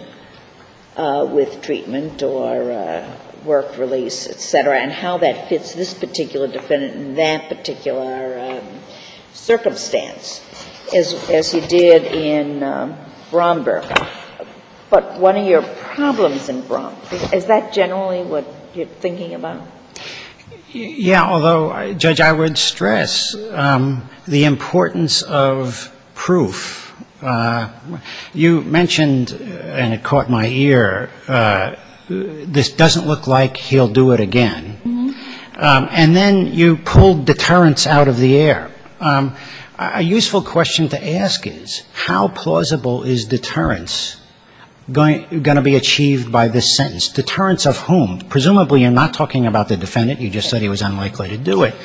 Speaker 2: with treatment or work release, et cetera, and how that fits this particular defendant in that particular circumstance, as you did in Bromberger. But one of your problems in Bromberger, is that generally what you're thinking about?
Speaker 7: Yeah, although, Judge, I would stress the importance of proof. You mentioned, and it caught my ear, this doesn't look like he'll do it again. Mm-hmm. And then you pulled deterrence out of the air. A useful question to ask is, how plausible is deterrence going to be achieved by this sentence? Deterrence of whom? Presumably you're not talking about the defendant. You just said he was unlikely to do it.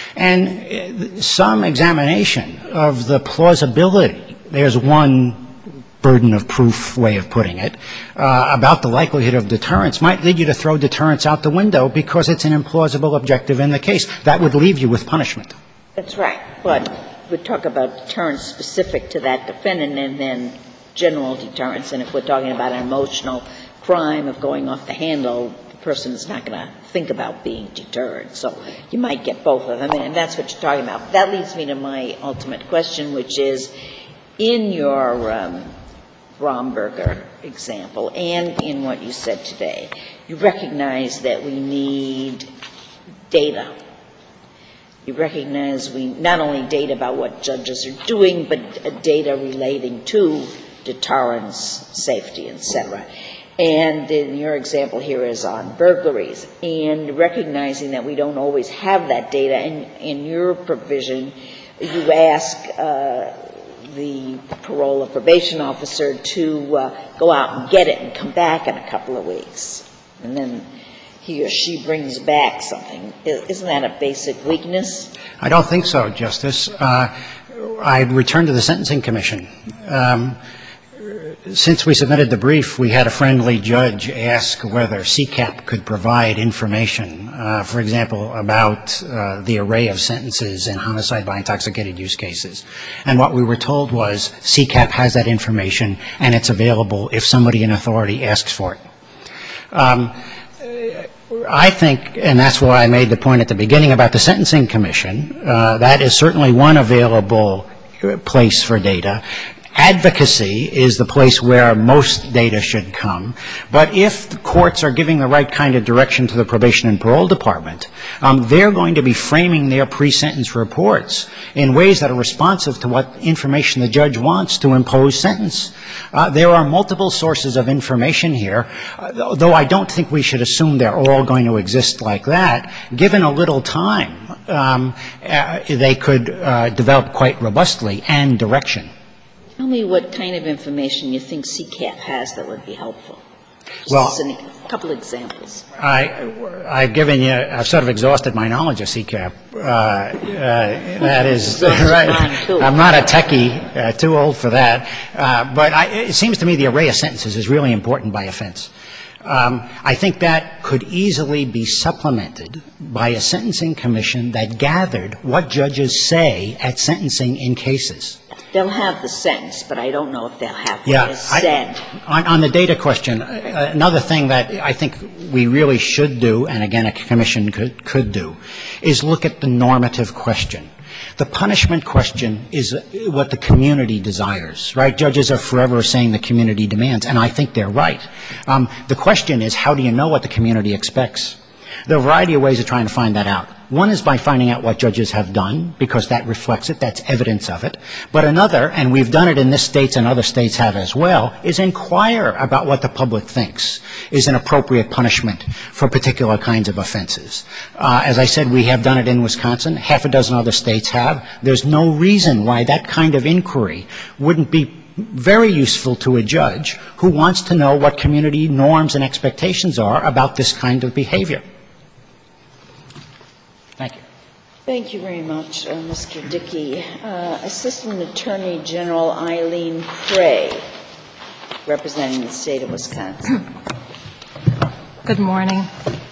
Speaker 7: And some examination of the plausibility, there's one burden of proof way of putting it, about the likelihood of deterrence might lead you to throw deterrence out the window because it's an implausible objective in the case. That would leave you with punishment.
Speaker 2: That's right. But we talk about deterrence specific to that defendant and then general deterrence. And if we're talking about an emotional crime of going off the handle, the person is not going to think about being deterred. So you might get both of them, and that's what you're talking about. That leads me to my ultimate question, which is, in your Bromberger example and in what you said today, you recognize that we need data. You recognize we not only data about what judges are doing, but data relating to deterrence, safety, et cetera. And in your example here is on burglaries, and recognizing that we don't always have that data. And in your provision, you ask the parole or probation officer to go out and get it and come back in a couple of weeks. And then he or she brings back something. Isn't that a basic weakness?
Speaker 7: I don't think so, Justice. I'd return to the Sentencing Commission. Since we submitted the brief, we had a friendly judge ask whether CCAP could provide information, for example, about the array of sentences in homicide by intoxicated use cases. And what we were told was CCAP has that information and it's available if somebody in authority asks for it. I think, and that's why I made the point at the beginning about the Sentencing Commission, that is certainly one available place for data. Advocacy is the place where most data should come. But if the courts are giving the right kind of direction to the Probation and Parole Department, they're going to be framing their pre-sentence reports in ways that are responsive to what information the judge wants to impose sentence. There are multiple sources of information here, though I don't think we should assume they're all going to exist like that. Given a little time, they could develop quite robustly and direction.
Speaker 2: Tell me what kind of information you think CCAP has that would be helpful.
Speaker 7: Well,
Speaker 2: a couple examples.
Speaker 7: I've given you, I've sort of exhausted my knowledge of CCAP. That is right. I'm not a techie, too old for that. But it seems to me the array of sentences is really important by offense. I think that could easily be supplemented by a sentencing commission that gathered what judges say at sentencing in cases.
Speaker 2: They'll have the sentence, but I don't know if they'll have what is said.
Speaker 7: On the data question, another thing that I think we really should do, and again a commission could do, is look at the normative question. The punishment question is what the community desires, right? Judges are forever saying the community demands, and I think they're right. The question is, how do you know what the community expects? There are a variety of ways of trying to find that out. One is by finding out what judges have done, because that reflects it, that's evidence of it. But another, and we've done it in this state and other states have as well, is inquire about what the public thinks is an appropriate punishment for particular kinds of offenses. As I said, we have done it in Wisconsin. Half a dozen other states have. There's no reason why that kind of inquiry wouldn't be very useful to a judge who wants to know what community norms and expectations are about this kind of behavior. Thank you.
Speaker 2: Thank you very much, Mr. Dickey. Assistant Attorney General Eileen Frey, representing the state of Wisconsin.
Speaker 9: Good morning.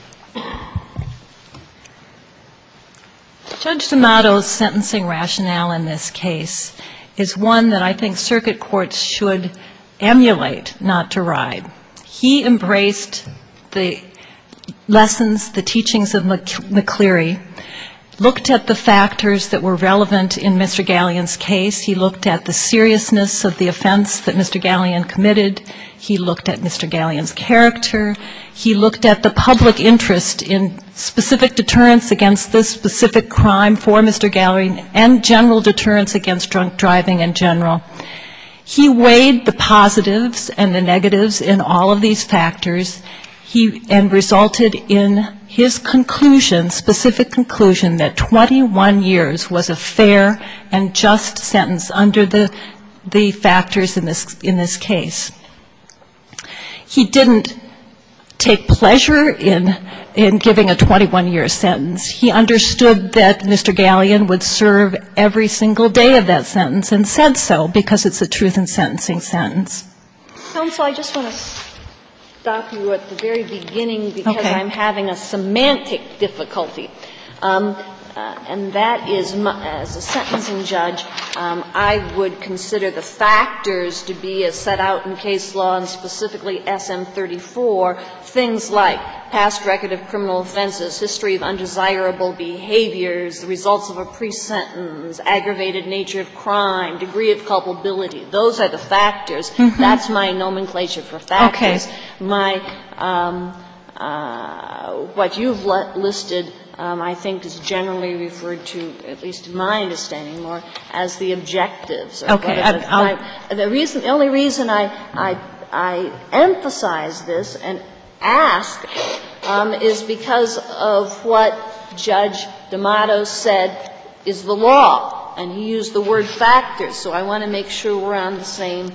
Speaker 9: Judge D'Amato's sentencing rationale in this case is one that I think circuit courts should emulate, not deride. He embraced the lessons, the teachings of McCleary, looked at the factors that were relevant in Mr. Gallien's case. He looked at the seriousness of the offense that Mr. Gallien committed. He looked at Mr. Gallien's character. He looked at the public interest in specific deterrence against this specific crime for Mr. Gallien and general deterrence against drunk driving in general. He weighed the positives and the negatives in all of these factors and resulted in his conclusion, specific conclusion, that 21 years was a fair and just sentence under the factors in this case. He didn't take pleasure in giving a 21-year sentence. He understood that Mr. Gallien would serve every single day of that sentence and said so because it's a truth in sentencing sentence.
Speaker 6: Counsel, I just want to stop you at the very beginning because I'm having a semantic difficulty. And that is, as a sentencing judge, I would consider the factors to be as set out in case law and specifically SM-34, things like past record of criminal offenses, history of undesirable behaviors, the results of a pre-sentence, aggravated nature of crime, degree of culpability. Those are the factors. Mm-hmm. That's my nomenclature for factors. Okay. My what you've listed, I think, is generally referred to, at least in my understanding, more as the objectives. Okay. The only reason I I emphasize this and ask is because of what Judge D'Amato said is the law, and he used the word factors, so I want to make sure we're on the same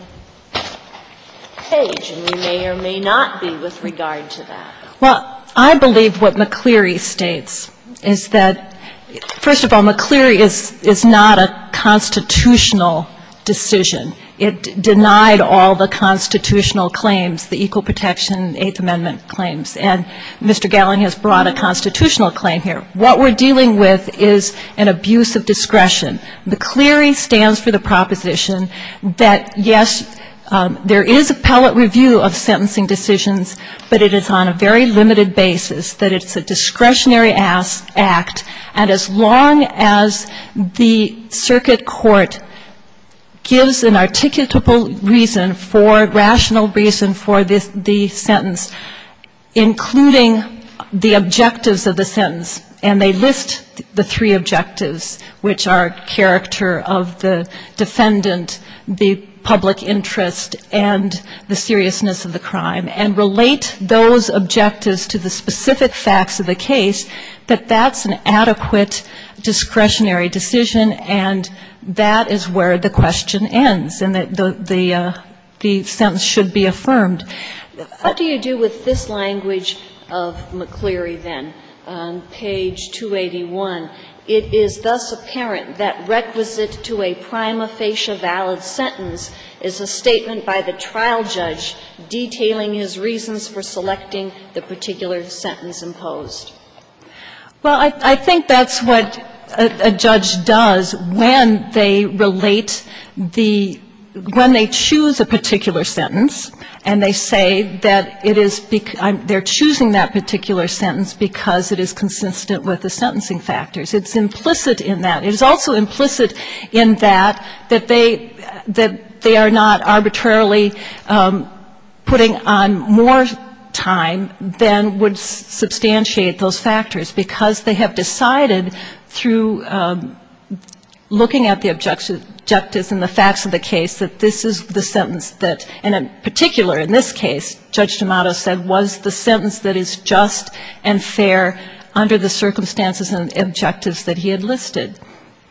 Speaker 6: page, and we may or may not be with regard to that.
Speaker 9: Well, I believe what McCleary states is that, first of all, McCleary is not a constitutional decision. It denied all the constitutional claims, the equal protection, Eighth Amendment claims, and Mr. Gallion has brought a constitutional claim here. What we're dealing with is an abuse of discretion. McCleary stands for the proposition that, yes, there is appellate review of sentencing decisions, but it is on a very limited basis, that it's a discretionary act, and as long as the circuit court gives an articulable reason for, rational reason for the sentence, including the objectives of the sentence, and they list the three objectives, which are character of the defendant, the public interest, and the seriousness of the crime, and relate those objectives to the specific facts of the case, that's an adequate discretionary decision, and that is where the question ends, and that the sentence should be affirmed.
Speaker 6: What do you do with this language of McCleary, then, on page 281? It is thus apparent that requisite to a prima facie valid sentence is a statement by the trial judge detailing his reasons for selecting the particular sentence imposed.
Speaker 9: Well, I think that's what a judge does when they relate when they choose a particular sentence, and they say that it is they're choosing that particular sentence because it is consistent with the sentencing factors. It's implicit in that. It is also implicit in that they are not arbitrarily putting on more time than would substantiate those factors, because they have decided through looking at the objectives and the facts of the case that this is the sentence that, and in particular in this case, Judge D'Amato said was the sentence that is just and fair under the circumstances and objectives that he had listed.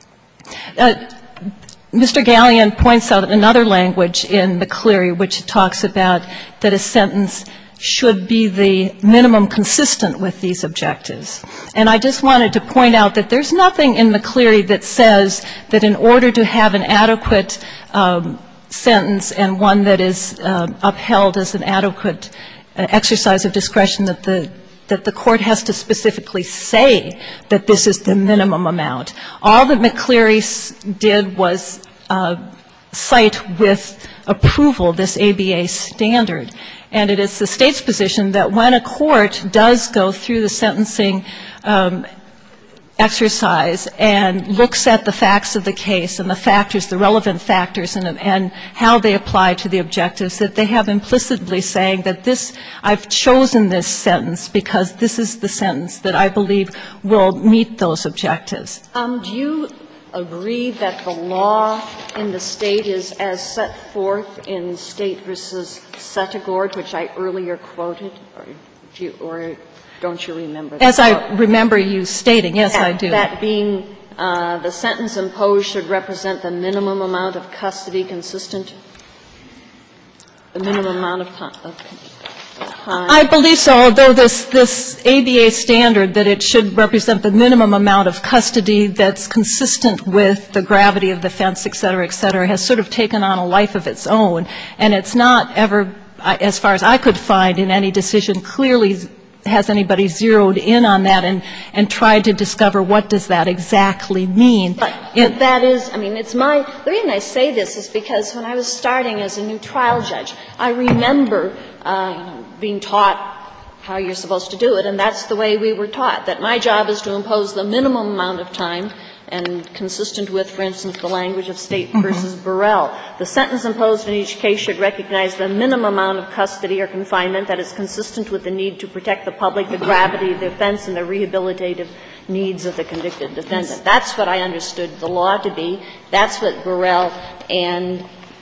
Speaker 9: Mr. Gallion points out another language in McCleary which talks about that a sentence should be the minimum consistent with these objectives. And I just wanted to point out that there's nothing in McCleary that says that in order to have an adequate sentence and one that is upheld as an adequate exercise of discretion that the court has to specifically say that this is the minimum amount. All that McCleary did was cite with approval this ABA standard. And it is the State's position that when a court does go through the sentencing exercise and looks at the facts of the case and the factors, the relevant factors, and how they apply to the objectives, that they have implicitly saying that I've chosen this sentence because this is the sentence that I believe will meet those objectives.
Speaker 6: Do you agree that the law in the State is as set forth in State v. Settegord, which I earlier quoted, or don't you remember that?
Speaker 9: As I remember you stating, yes, I do.
Speaker 6: That being the sentence imposed should represent the minimum amount of custody consistent, the minimum amount of time.
Speaker 9: I believe so, although this ABA standard that it should represent the minimum amount of custody that's consistent with the gravity of the offense, et cetera, has sort of taken on a life of its own. And it's not ever, as far as I could find in any decision, clearly has anybody zeroed in on that and tried to discover what does that exactly mean.
Speaker 6: But that is, I mean, it's my – the reason I say this is because when I was starting as a new trial judge, I remember being taught how you're supposed to do it, and that's the way we were taught, that my job is to impose the minimum amount of time and consistent with, for instance, the language of State v. Burrell. The sentence imposed in each case should recognize the minimum amount of custody or confinement that is consistent with the need to protect the public, the gravity of the offense, and the rehabilitative needs of the convicted defendant. That's what I understood the law to be. That's what Burrell and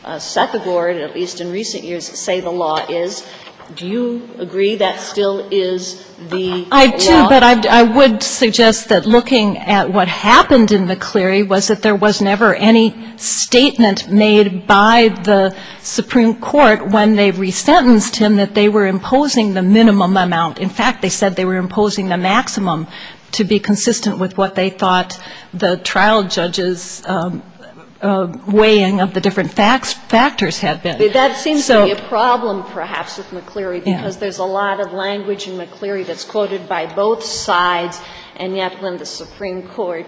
Speaker 6: Sethagore, at least in recent years, say the law is. Do you agree that still is the law?
Speaker 9: I do, but I would suggest that looking at what happened in McCleary was that there was never any statement made by the Supreme Court when they resentenced him that they were imposing the minimum amount. In fact, they said they were imposing the maximum to be consistent with what they thought the trial judge's weighing of the different factors had been.
Speaker 6: That seems to be a problem, perhaps, with McCleary, because there's a lot of language in McCleary that's quoted by both sides, and yet when the Supreme Court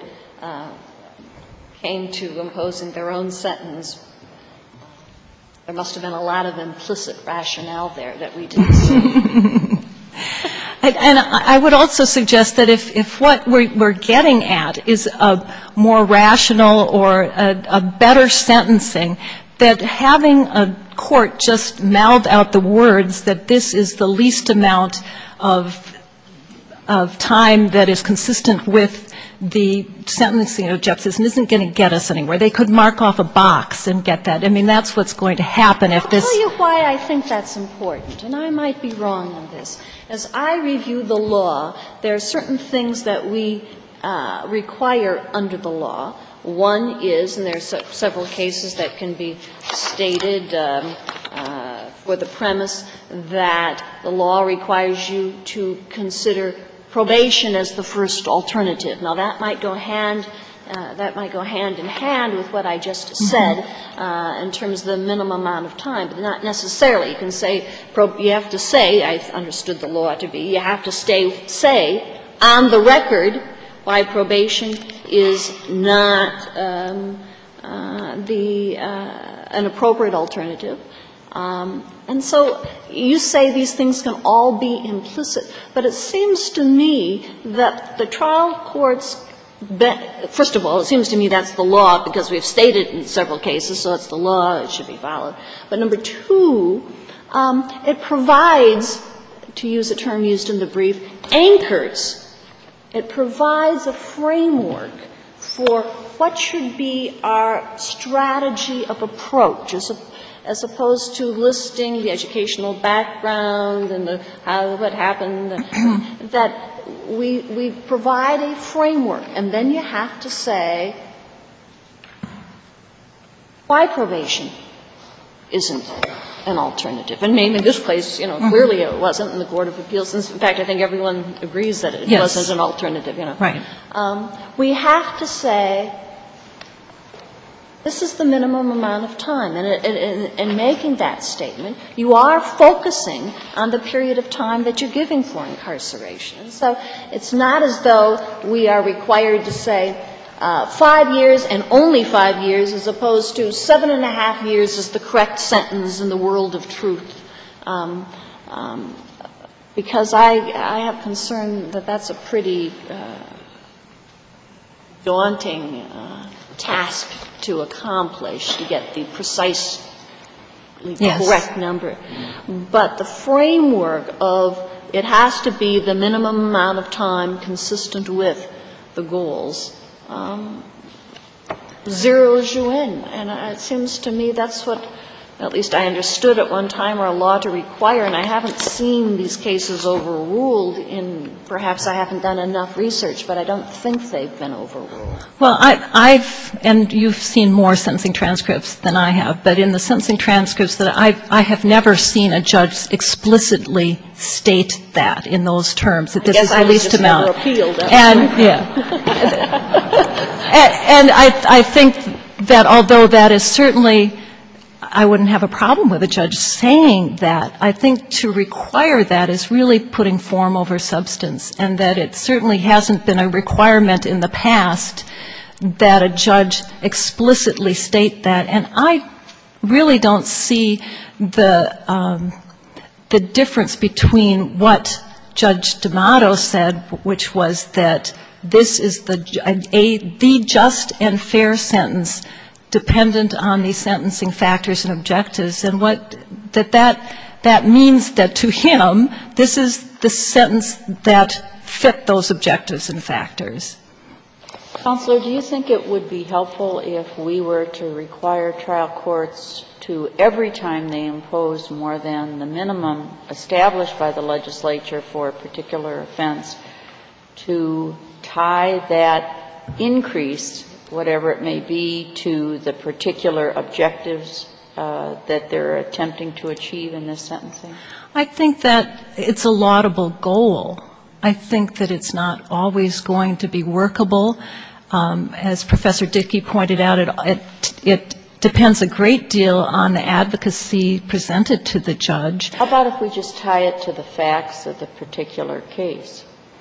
Speaker 6: came to imposing their own sentence, there must have been a lot of implicit rationale there that we didn't see.
Speaker 9: And I would also suggest that if what we're getting at is a more rational or a better sentencing, that having a court just mouth out the words that this is the least amount of time that is consistent with the sentencing objectives isn't going to get us anywhere. They could mark off a box and get that. I mean, that's what's going to happen if this.
Speaker 6: I'll tell you why I think that's important, and I might be wrong on this. As I review the law, there are certain things that we require under the law. One is, and there are several cases that can be stated for the premise that the law requires you to consider probation as the first alternative. Now, that might go hand in hand with what I just said in terms of the minimum amount of time, but not necessarily. You can say, you have to say, I understood the law to be, you have to say on the record why probation is not an appropriate alternative. And so you say these things can all be implicit, but it seems to me that the trial courts, first of all, it seems to me that's the law because we've stated in several cases, so it's the law, it should be followed. But number two, it provides, to use a term used in the brief, anchors. It provides a framework for what should be our strategy of approach, as opposed to listing the educational background and what happened, that we provide a framework, and then you have to say why probation isn't an alternative. And maybe in this case, clearly it wasn't in the Court of Appeals. In fact, I think everyone agrees that it wasn't an alternative,
Speaker 9: Right.
Speaker 6: We have to say this is the minimum amount of time. And in making that statement, you are focusing on the period of time that you're giving for incarceration. So it's not as though we are required to say 5 years and only 5 years as opposed to 7.5 years is the correct sentence in the world of truth. Because I have concern that that's a pretty daunting task to accomplish, to get the precisely correct number. But the framework of it has to be the minimum amount of time consistent with the goals zeroes you in. And it seems to me that's what, at least I understood at one time, our law to require, and I haven't seen these cases overruled perhaps I haven't done enough research, but I don't think they've been overruled.
Speaker 9: Well, and you've seen more sentencing transcripts than I have, but in the sentencing transcripts that I have never seen a judge explicitly state that in those terms, that this is the least amount. And I think that although that is certainly, I wouldn't have a problem with a judge saying that. I think to require that is really putting form over substance, and that it certainly hasn't been a requirement in the past that a judge explicitly state that. And I really don't see the difference between what Judge D'Amato said, which was that this is the just and fair sentence dependent on the sentencing factors and objectives, and that means that to him, this is the sentence that fit those objectives and factors.
Speaker 10: Counselor, do you think it would be helpful if we were to require trial courts to, every time they impose more than the minimum established by the legislature for a particular offense, to tie that increase, whatever it may be, to the particular objectives that they're attempting to achieve in this sentencing?
Speaker 9: I think that it's a laudable goal. I think that it's not always going to be workable. As Professor Dickey pointed out, it depends a great deal on the advocacy presented to the judge.
Speaker 10: How about if we just tie it to the facts of the particular case?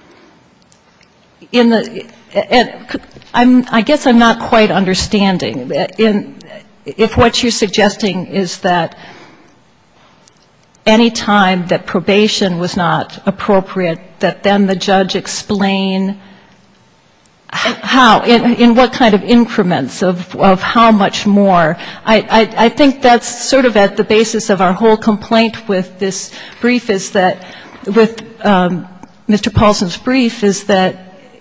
Speaker 9: I guess I'm not quite understanding. If what you're suggesting is that any time that probation was not appropriate, that then the judge explain how, in what kind of increments of how much more. I think that's sort of at the basis of our whole complaint with this brief, is that, with Mr. Paulson's brief, is that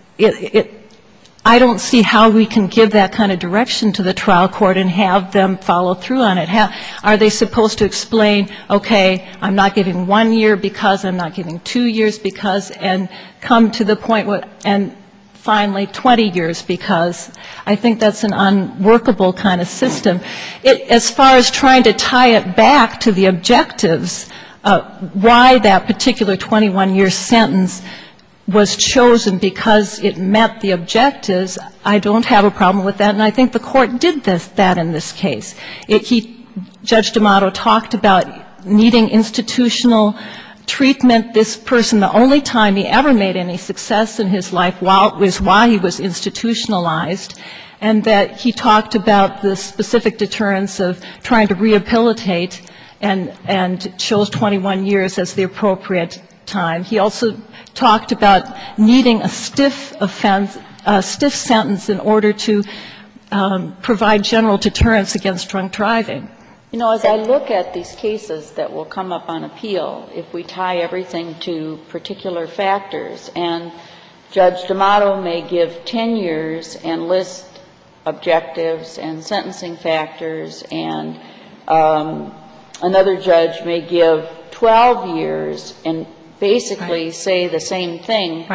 Speaker 9: I don't see how we can give that kind of direction to the trial court and have them follow through on it. Are they supposed to explain, okay, I'm not giving 1 year because, I'm not giving 2 years because, and come to the point where, and finally 20 years because? I think that's an unworkable kind of system. As far as trying to tie it back to the objectives, why that particular 21-year sentence was chosen because it met the objectives, I don't have a problem with that, and I think the court did that in this case. Judge D'Amato talked about needing institutional treatment. This person, the only time he ever made any success in his life was while he was institutionalized, and that he talked about the specific deterrence of trying to rehabilitate and chose 21 years as the appropriate time. He also talked about needing a stiff sentence in order to provide general deterrence against drunk driving.
Speaker 10: You know, as I look at these cases that will come up on appeal, if we tie everything to particular factors, and Judge D'Amato may give 10 years and list objectives and sentencing factors, and another judge may give 12 years and basically say the same thing,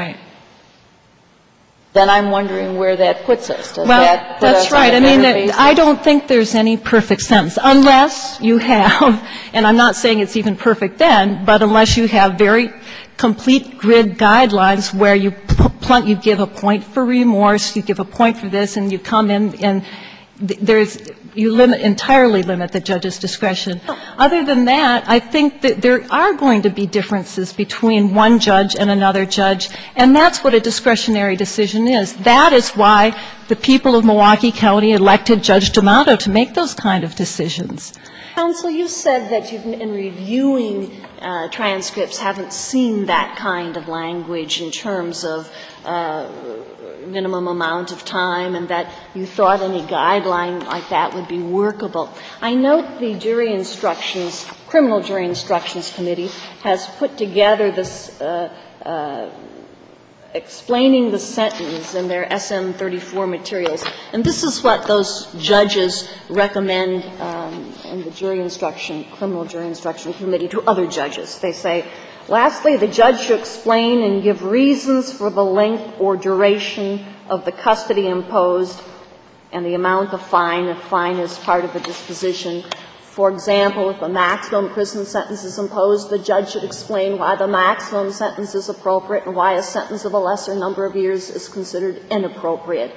Speaker 10: then I'm wondering where that puts us. Does that put us on a better basis?
Speaker 9: I don't think there's any perfect sentence, unless you have, and I'm not saying it's even perfect then, but unless you have very complete grid guidelines where you give a point for remorse, you give a point for this, and you come in and you entirely limit the judge's discretion. Other than that, I think that there are going to be differences between one judge and another judge, and that's what a discretionary decision is. That is why the people of Milwaukee County elected Judge D'Amato to make those kind of decisions.
Speaker 6: Counsel, you said that you've, in reviewing transcripts, haven't seen that kind of language in terms of minimum amount of time, and that you thought any guideline like that would be workable. I note the jury instructions, criminal jury instructions committee has put together this explaining the sentence in their SM-34 materials, and this is what those judges recommend in the jury instruction, criminal jury instruction committee to other judges. They say, lastly, the judge should explain and give reasons for the length or duration of the custody imposed and the amount of fine, if fine is part of the disposition. For example, if a maximum prison sentence is imposed, the judge should explain why the maximum sentence is appropriate and why a sentence of a lesser number of years is considered inappropriate.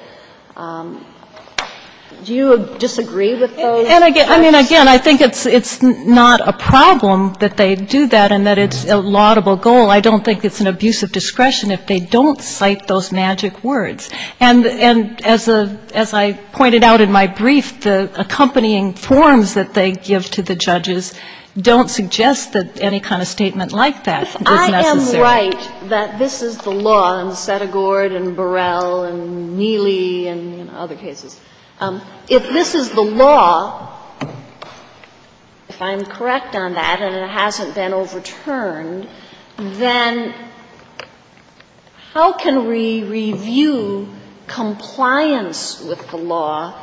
Speaker 6: Do you disagree with those?
Speaker 9: And again, I think it's not a problem that they do that and that it's a laudable goal. I don't think it's an abuse of discretion if they don't cite those magic words. And as I pointed out in my brief, the accompanying forms that they give to the judges don't suggest that any kind of statement like that is necessary.
Speaker 6: I am right that this is the law in Settegord and Burrell and Neely and other cases. If this is the law, if I'm correct on that and it hasn't been overturned, then how can we review compliance with the law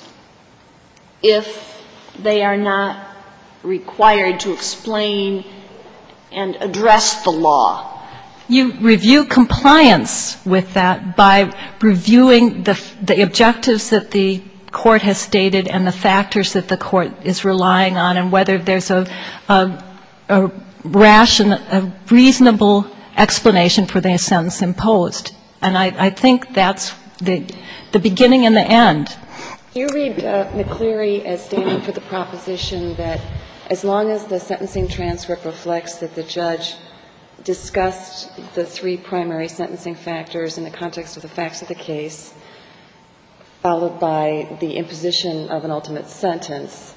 Speaker 6: if they are not required to explain and address the law?
Speaker 9: You review compliance with that by reviewing the objectives that the court has stated and the factors that the court is relying on, and whether there's a reasonable explanation for the sentence imposed. And I think that's the beginning and the end.
Speaker 11: You read McCleary as standing for the proposition that as long as the sentencing transcript reflects that the judge discussed the three primary sentencing factors in the context of the facts of the case, followed by the imposition of an ultimate sentence,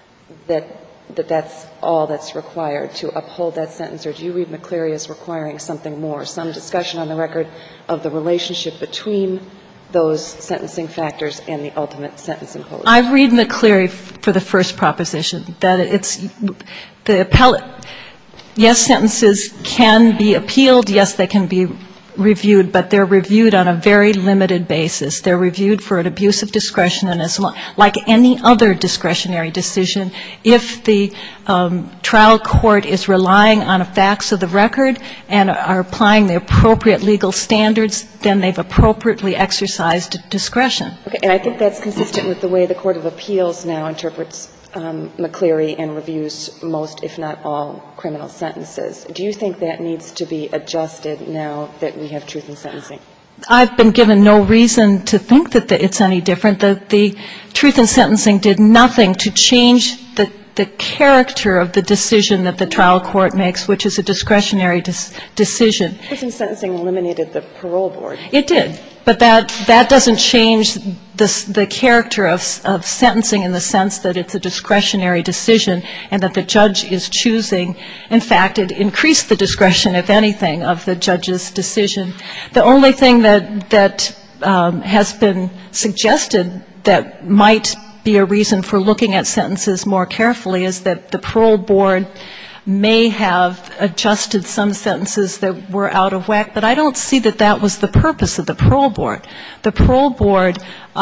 Speaker 11: that's all that's required to uphold that sentence? Or do you read McCleary as requiring something more, some discussion on the record of the relationship between those sentencing factors and the ultimate sentence imposed?
Speaker 9: I read McCleary for the first proposition, that it's the appellate. Yes, sentences can be appealed. Yes, they can be reviewed, but they're reviewed on a very limited basis. They're reviewed for an abuse of discretion, and as like any other discretionary decision, if the trial court is relying on the facts of the record and are applying the appropriate legal standards, then they've appropriately exercised discretion.
Speaker 11: Okay, and I think that's consistent with the way the Court of Appeals now interprets McCleary and reviews most, if not all, criminal sentences. Do you think that needs to be adjusted now that we have truth in sentencing?
Speaker 9: I've been given no reason to think that it's any different. The truth in sentencing did nothing to change the character of the decision that the trial court makes, which is a discretionary decision.
Speaker 11: Truth in sentencing eliminated the parole board.
Speaker 9: It did. But that doesn't change the character of sentencing in the sense that it's a discretionary decision and that the judge is choosing. In fact, it increased the discretion, if anything, of the judge's decision. The only thing that has been suggested that might be a reason for looking at sentences more carefully is that the parole board may have adjusted some sentences that were out of whack, but I don't see that that was the purpose of the parole board. The parole board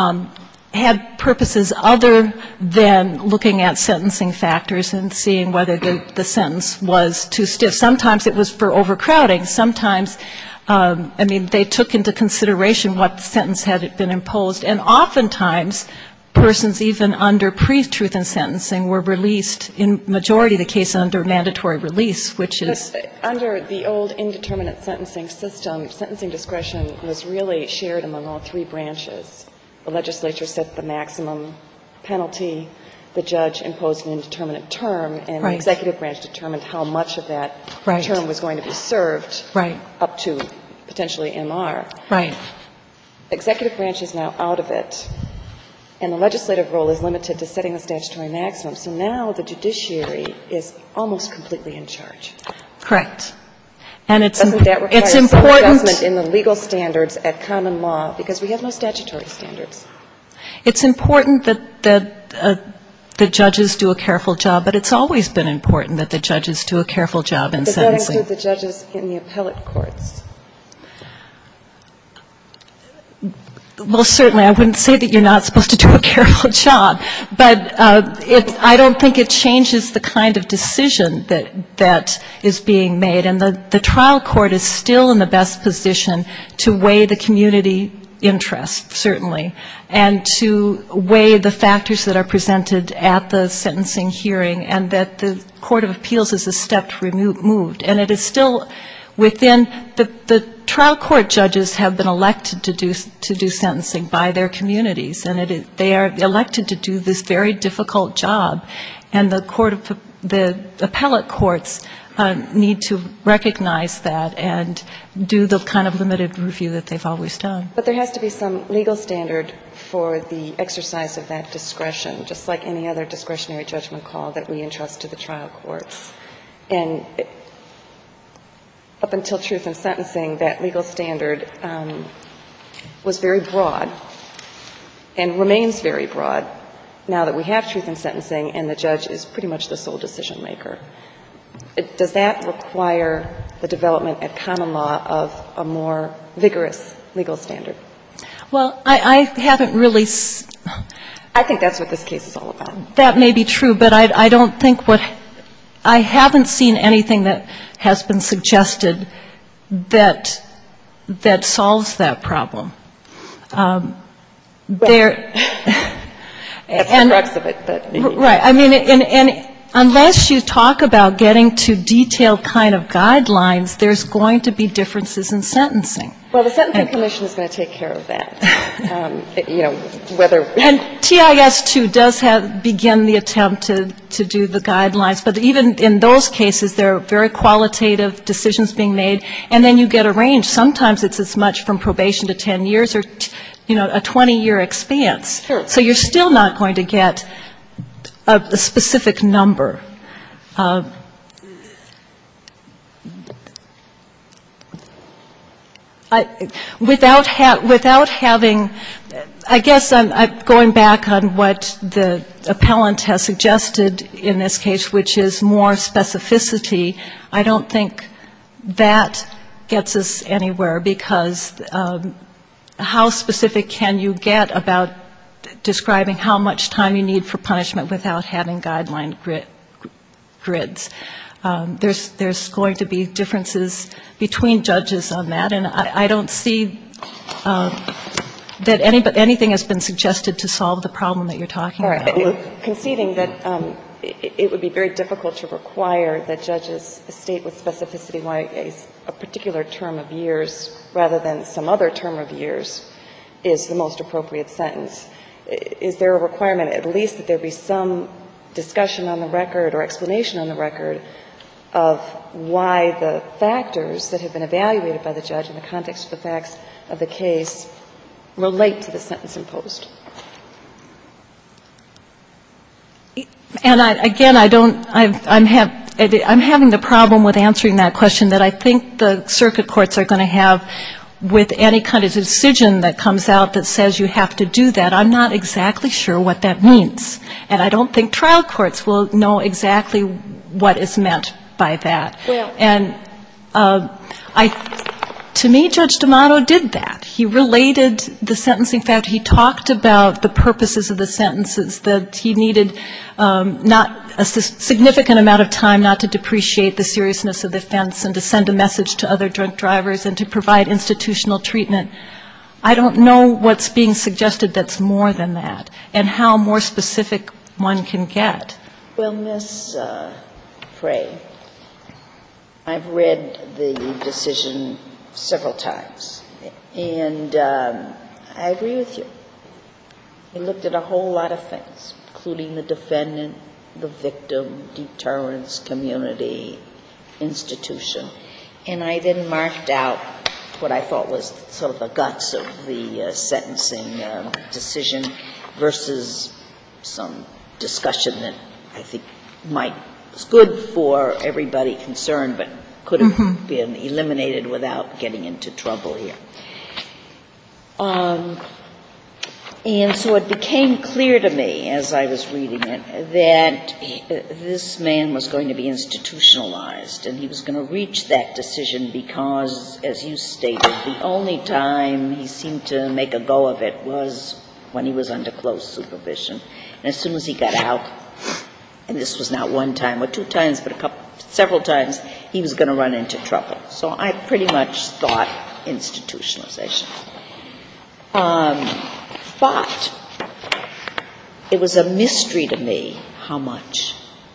Speaker 9: had purposes other than looking at sentencing factors and seeing whether the sentence was too stiff. Sometimes it was for overcrowding. Sometimes, they took into consideration what sentence had been imposed, and oftentimes persons even under pre-truth in sentencing were released, in majority of the cases under mandatory release, which is...
Speaker 11: But under the old indeterminate sentencing system, sentencing discretion was really shared among all three branches. The legislature set the maximum penalty, the judge imposed an indeterminate term, and the executive branch determined how much of that term was going to be served up to potentially MR.
Speaker 9: Right.
Speaker 11: The executive branch is now out of it, and the legislative role is limited to setting the statutory maximum. So now the judiciary is almost completely in charge.
Speaker 9: Correct. And it's
Speaker 11: important. Doesn't that require some adjustment in the legal standards at common law, because we have no statutory standards?
Speaker 9: It's important that the judges do a careful job, but it's always been important that the judges do a careful job in sentencing.
Speaker 11: Does that include the judges in the appellate courts?
Speaker 9: Well, certainly. I wouldn't say that you're not supposed to do a careful job, but I don't think it changes the kind of decision that is being made. And the trial court is still in the best position to weigh the community interest, certainly, and to weigh the factors that are presented at the sentencing hearing, and that the Court of Appeals is a step removed. And it is still within the trial court judges have been elected to do sentencing by their communities, and they are elected to do this very difficult job. And the appellate courts need to recognize that and do the kind of limited review that they've always done.
Speaker 11: But there has to be some legal standard for the exercise of that discretion, just like any other discretionary judgment call that we entrust to the trial courts. And up until truth in sentencing, that legal standard was very broad and remains very broad now that we have truth in sentencing and the judge is pretty much the sole decision maker. Does that require the development at common law of a more vigorous legal standard?
Speaker 9: Well, I haven't really
Speaker 11: I think that's what this case is all about.
Speaker 9: That may be true, but I don't think I haven't seen anything that has been suggested that solves that problem.
Speaker 11: That's the crux of it, but maybe.
Speaker 9: Right. I mean, and unless you talk about getting to detailed kind of guidelines, there's going to be differences in sentencing.
Speaker 11: Well, the Sentencing Commission is going to take care of that. Whether.
Speaker 9: And TIS, too, does begin the attempt to do the guidelines. But even in those cases, there are very qualitative decisions being made, and then you get a range. Sometimes it's as much from probation to 10 years or, a 20-year expanse.
Speaker 11: Sure.
Speaker 9: So you're still not going to get a specific number. Without having, I guess I'm going back on what the appellant has suggested in this case, which is more specificity. I don't think that gets us anywhere, because how specific can you get about describing how much time you need for punishment without having guideline grids? There's going to be differences between judges on that, and I don't see that anything has been suggested to solve the problem that you're talking about.
Speaker 11: All right. Conceding that it would be very difficult to require that judges state with specificity why a particular term of years rather than some other term of years is the most appropriate sentence. Is there a requirement at least that there be some discussion on the record or explanation on the record of why the factors that have been evaluated by the judge in the context of the facts of the case relate to the sentence imposed?
Speaker 9: And I'm having the problem with answering that question that I think the circuit courts are going to have with any kind of decision that comes out that says you have to do that. I'm not exactly sure what that means. And I don't think trial courts will know exactly what is meant by that.
Speaker 11: Well.
Speaker 9: And to me, Judge D'Amato did that. He related the sentencing factor. He talked about the purposes of the sentences, that he needed not a significant amount of time not to depreciate the seriousness of the offense and to send a message to other drunk drivers and to provide institutional treatment. I don't know what's being suggested that's more than that and how more specific one can get.
Speaker 2: Well, Ms. Frey, I've read the decision several times, and I agree with you. He looked at a whole lot of things, including the defendant, the victim, deterrence, community, institution. And I then marked out what I thought was sort of the guts of the sentencing decision versus some discussion that I think was good for everybody concerned, but could have been eliminated without getting into trouble here. And so it became clear to me as I was reading it that this man was going to be institutionalized, and he was going to reach that decision because, as you stated, the only time he seemed to make a go of it was when he was under close supervision. And as soon as he got out, and this was not one time or two times, but several times, he was going to run into trouble. So I pretty much thought institutionalization. But it was a mystery to me how much.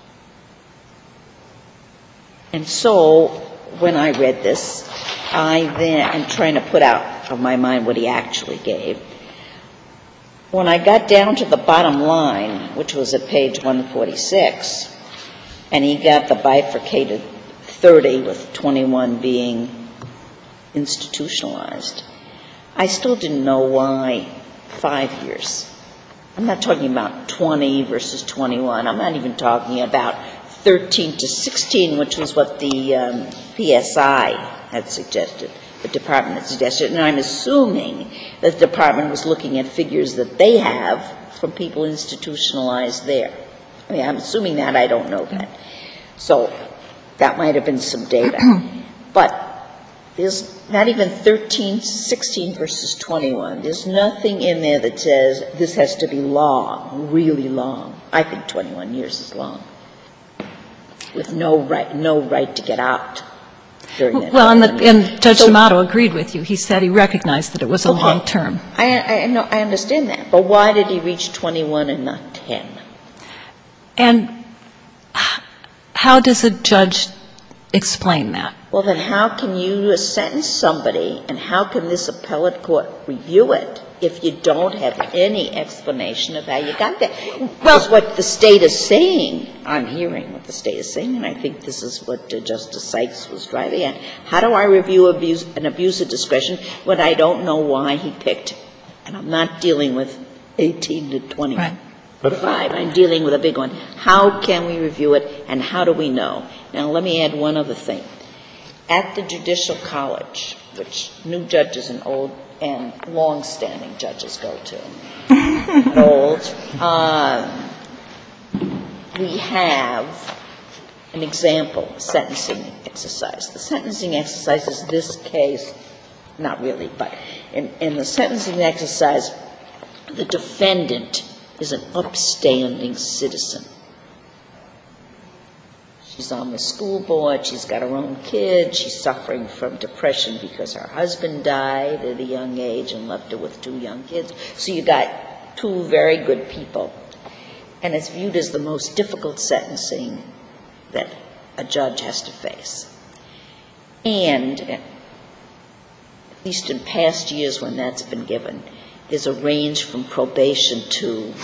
Speaker 2: And so when I read this, I'm trying to put out of my mind what he actually gave. When I got down to the bottom line, which was at page 146, and he got the bifurcated 30 with 21 being institutionalized, I still didn't know why 5 years. I'm not talking about 20 versus 21. I'm not even talking about 13 to 16, which was what the PSI had suggested, the department had suggested. And I'm assuming that the department was looking at figures that they have from people institutionalized there. I mean, I'm assuming that. I don't know that. So that might have been some data. But There's not even 16 verses 21. There's nothing in there that says this has to be long, really long. I think 21 years is long, with no right to get out during that.
Speaker 9: Well, and Judge D'Amato agreed with you. He said he recognized that it was a long term.
Speaker 2: I know, I understand that. But why did he reach 21 and not 10?
Speaker 9: And how does a judge explain that?
Speaker 2: Well, then how can you sentence somebody, and how can this appellate court review it if you don't have any explanation of how you got there? Well, what the State is saying, I'm hearing what the State is saying, and I think this is what Justice Sykes was driving at. How do I review an abuse of discretion when I don't know why he picked, and I'm not dealing with 18 to 25. Right. I'm dealing with a big one. How can we review it, and how do we know? Now, let me add one other thing. At the Judicial College, which new judges and old and long-standing judges go to, we have an example sentencing exercise. The sentencing exercise is this case, not really, but in the sentencing exercise, the defendant is an upstanding citizen. She's on the school board, she's got her own kids, she's suffering from depression because her husband died at a young age and left her with 2 young kids. So you got 2 very good people. And it's viewed as the most difficult sentencing that a judge has to face. And, at least in past years when that's been given, there's a range from probation to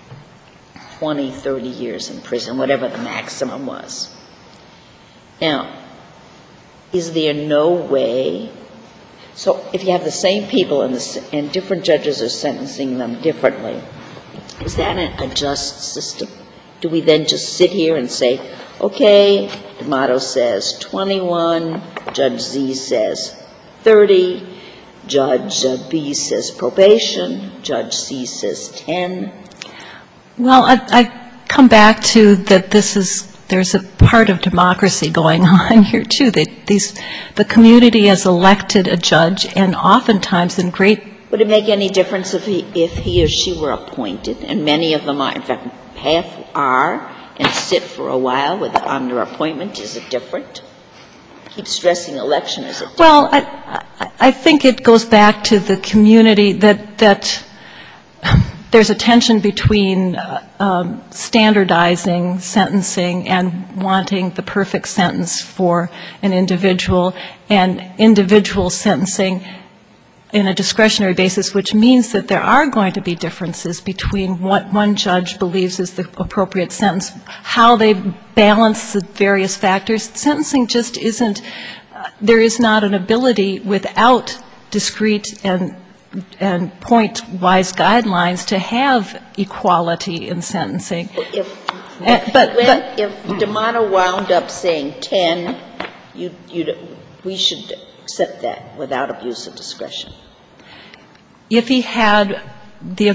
Speaker 2: 20, 30 years in prison, whatever the maximum was. Now, is there no way, so if you have the same people and different judges are sentencing them differently, is that a just system? Do we then just sit here and say, okay, D'Amato says 21, Judge Z says 30, Judge B says probation, Judge C says 10?
Speaker 9: Well, I come back to that there's a part of democracy going on here, too. The community has elected a judge, and oftentimes in great...
Speaker 2: Would it make any difference if he or she were appointed? And many of them are, in fact, half are, and sit for a while under appointment. Is it different? Keep stressing election. Is it different?
Speaker 9: Well, I think it goes back to the community that there's a tension between standardizing sentencing and wanting the perfect sentence for an individual, and individual sentencing in a discretionary basis, which means that there are going to be differences between what one judge believes is the appropriate sentence, how they balance the various factors. Sentencing just isn't, there is not an ability without discrete and point-wise guidelines to have equality in sentencing.
Speaker 2: If D'Amato wound up saying 10, we should accept that without abuse of discretion.
Speaker 9: If he had the...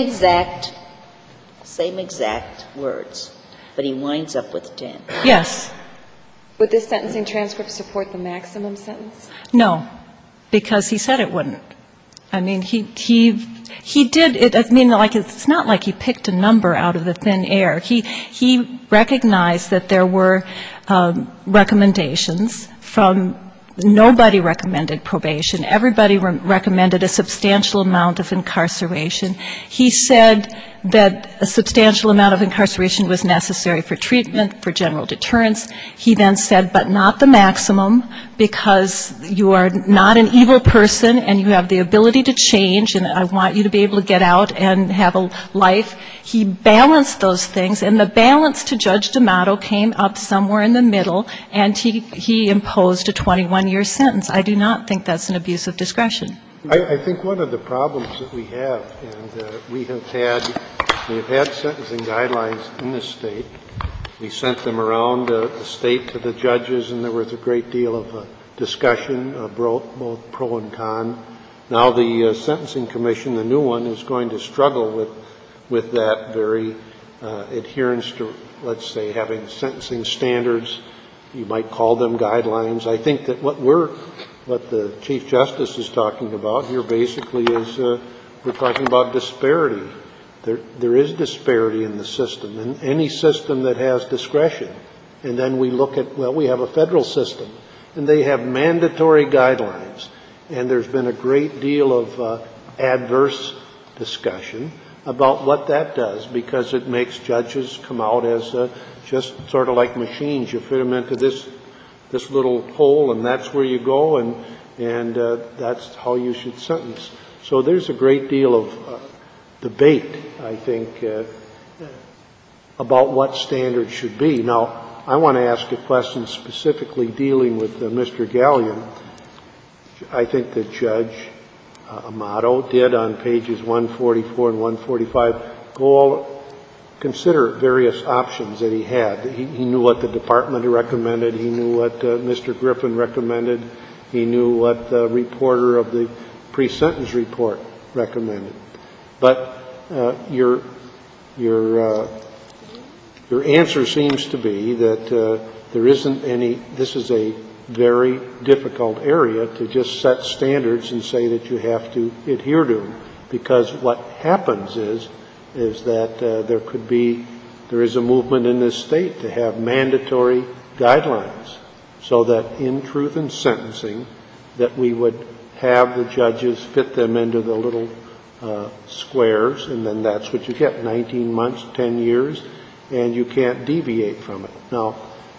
Speaker 2: Same exact words, but he winds up with 10.
Speaker 9: Yes.
Speaker 11: Would this sentencing transcript support the maximum sentence?
Speaker 9: No, because he said it wouldn't. I mean, he did it. I mean, like, it's not like he picked a number out of the thin air. He recognized that there were recommendations from. Nobody recommended probation. Everybody recommended a substantial amount of incarceration. He said that a substantial amount of incarceration was necessary for treatment, for general deterrence. He then said, but not the maximum, because you are not an evil person and you have the ability to change, and I want you to be able to get out and have a life. He balanced those things, and the balance to Judge D'Amato came up somewhere in the middle, and he imposed a 21-year sentence. I do not think that's an abuse of discretion.
Speaker 4: I think one of the problems that we have, and we have had sentencing guidelines in this state. We sent them around the state to the judges, and there was a great deal of discussion, both pro and con. Now the Sentencing Commission, the new one, is going to struggle with that very adherence to, let's say, having sentencing standards. You might call them guidelines. I think that what we're what the Chief Justice is talking about here basically is we're talking about disparity. There is disparity in the system, and any system that has discretion. And then we look at, well, we have a federal system, and they have mandatory guidelines. And there's been a great deal of adverse discussion about what that does, because it makes judges come out as just sort of like machines. You fit them into this little hole, and that's where you go, and that's how you should sentence. So there's a great deal of debate, I think, about what standards should be. Now, I want to ask a question specifically dealing with Mr. Gallion. I think that Judge Amato did on pages 144 and 145 consider various options that he had. He knew what the department recommended. He knew what Mr. Griffin recommended. He knew what the reporter of the pre-sentence report recommended. But your answer seems to be that there isn't any. This is a very difficult area to just set standards and say that you have to adhere to them, because what happens is that there is a movement in this state to have mandatory guidelines, so that in truth and sentencing that we would have the judges fit them into the little squares, and then that's what you get, 19 months, 10 years, and you can't deviate from it. Now,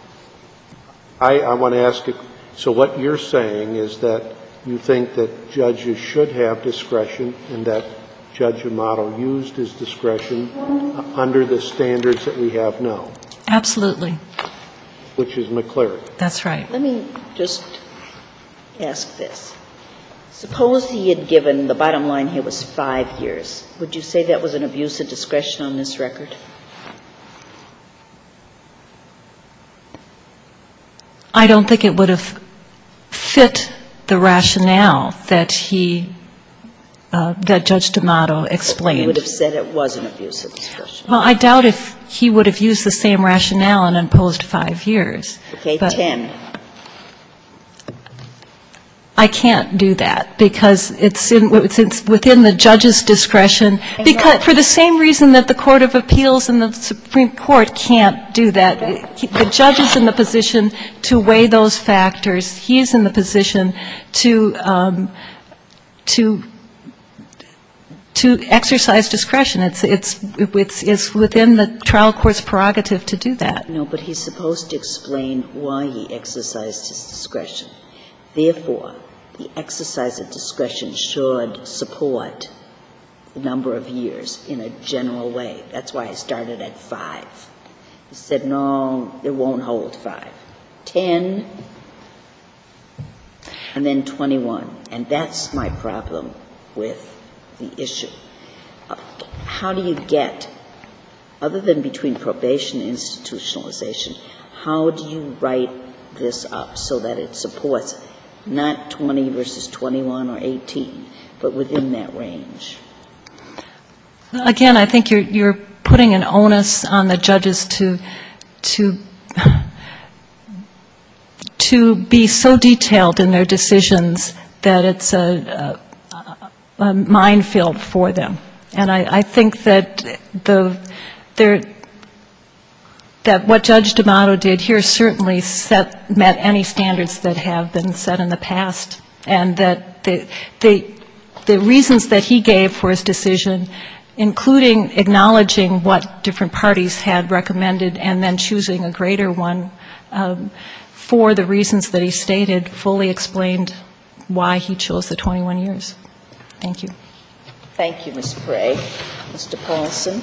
Speaker 4: I want to ask you, so what you're saying is that you think that judges should have discretion, and that Judge Amato used his discretion under the standards that we have now?
Speaker 9: Absolutely.
Speaker 4: Which is McCleary.
Speaker 9: That's right.
Speaker 2: Let me just ask this. Suppose he had given, the bottom line here was 5 years. Would you say that was an abuse of discretion on this record?
Speaker 9: I don't think it would have fit the rationale that that Judge D'Amato explained.
Speaker 2: He would have said it was an abuse of discretion.
Speaker 9: Well, I doubt if he would have used the same rationale and imposed 5 years.
Speaker 2: Okay, 10.
Speaker 9: I can't do that because it's within the judge's discretion, because for the same reason that the Court of Appeals and the Supreme Court can't do that. The judge is in the position to weigh those factors. He's in the position to exercise discretion. It's within the trial court's prerogative to do that.
Speaker 2: No, but he's supposed to explain why he exercised his discretion. Therefore, the exercise of discretion should support the number of years in a general way. That's why I started at 5. He said, no, it won't hold 5. 10, and then 21. And that's my problem with the issue. How do you get, other than between probation and institutionalization, how do you write this up so that it supports not 20 versus 21 or 18, but within that range?
Speaker 9: Again, I think you're putting an onus on the judges to be so detailed in their decisions that it's a minefield for them. And I think that that what Judge D'Amato did here certainly met any standards that have been set in the past, and that the reasons that he gave for his decision, including acknowledging what different parties had recommended and then choosing a greater one for the reasons that he stated, fully explained why he chose the 21 years. Thank you.
Speaker 2: Thank you, Ms. Bray. Mr. Paulson.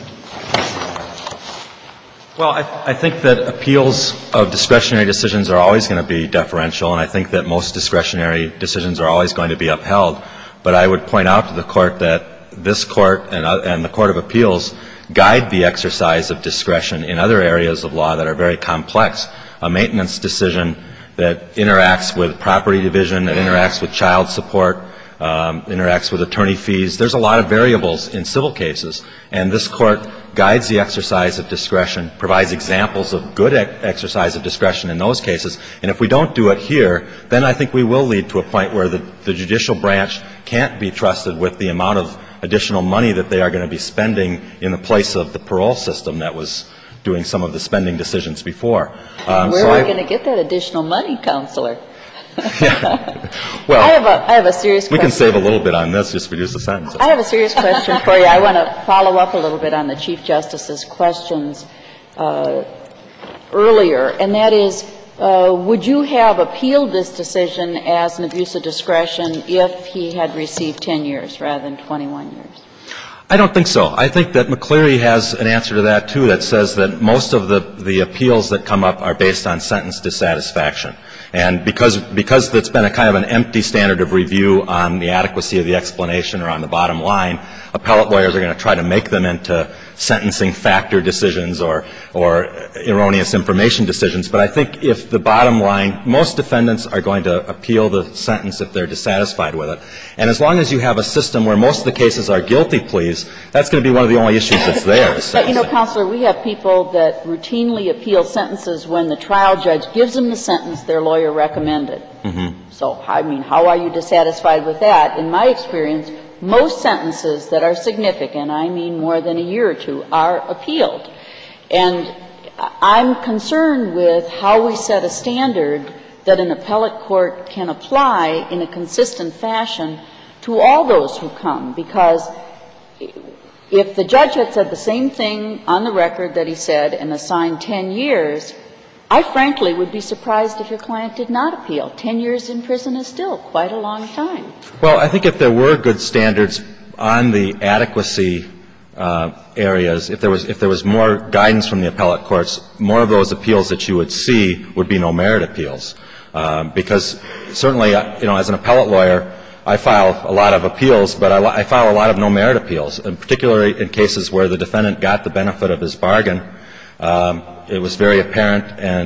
Speaker 3: Well, I think that appeals of discretionary decisions are always going to be deferential, and I think that most discretionary decisions are always going to be upheld. But I would point out to the Court that this Court and the Court of Appeals guide the exercise of discretion in other areas of law that are very complex. A maintenance decision that interacts with property division, that interacts with child support, interacts with attorney fees. There's a lot of variables in civil cases, and this Court guides the exercise of discretion, provides examples of good exercise of discretion in those cases. And if we don't do it here, then I think we will lead to a point where the judicial branch can't be trusted with the amount of additional money that they are going to be spending in the place of the parole system that was doing some of the spending decisions before.
Speaker 10: Where are we going to get that additional money, Counselor?
Speaker 3: Well,
Speaker 10: I have a serious question.
Speaker 3: We can save a little bit on this, just reduce the sentence.
Speaker 10: I have a serious question for you. I want to follow up a little bit on the Chief Justice's questions earlier, and that is, would you have appealed this decision as an abuse of discretion if he had received 10 years rather than 21 years?
Speaker 3: I don't think so. I think that McCleary has an answer to that, too, that says that most of the appeals that come up are based on sentence dissatisfaction. And because it's been a kind of an empty standard of review on the adequacy of the explanation or on the bottom line, appellate lawyers are going to try to make them into sentencing factor decisions or erroneous information decisions. But I think if the bottom line, most defendants are going to appeal the sentence if they're dissatisfied with it. And as long as you have a system where most of the cases are guilty pleas, that's going to be one of the only issues that's there.
Speaker 10: But, you know, Counselor, we have people that routinely appeal sentences when the trial judge gives them the sentence their lawyer recommended.
Speaker 3: Mm-hmm.
Speaker 10: So, I mean, how are you dissatisfied with that? In my experience, most sentences that are significant, I mean more than a year or two, are appealed. And I'm concerned with how we set a standard that an appellate court can apply in a consistent fashion to all those who come, because if the judge had said the same thing on the record that he said and assigned 10 years, I frankly would be surprised if your client did not appeal. 10 years in prison is still quite a long time.
Speaker 3: Well, I think if there were good standards on the adequacy areas, if there was more guidance from the appellate courts, more of those appeals that you would see would be no merit appeals. Because certainly, you know, as an appellate lawyer, I file a lot of appeals, but I file a lot of no merit appeals, and particularly in cases where the defendant got the benefit of his bargain. It was very apparent,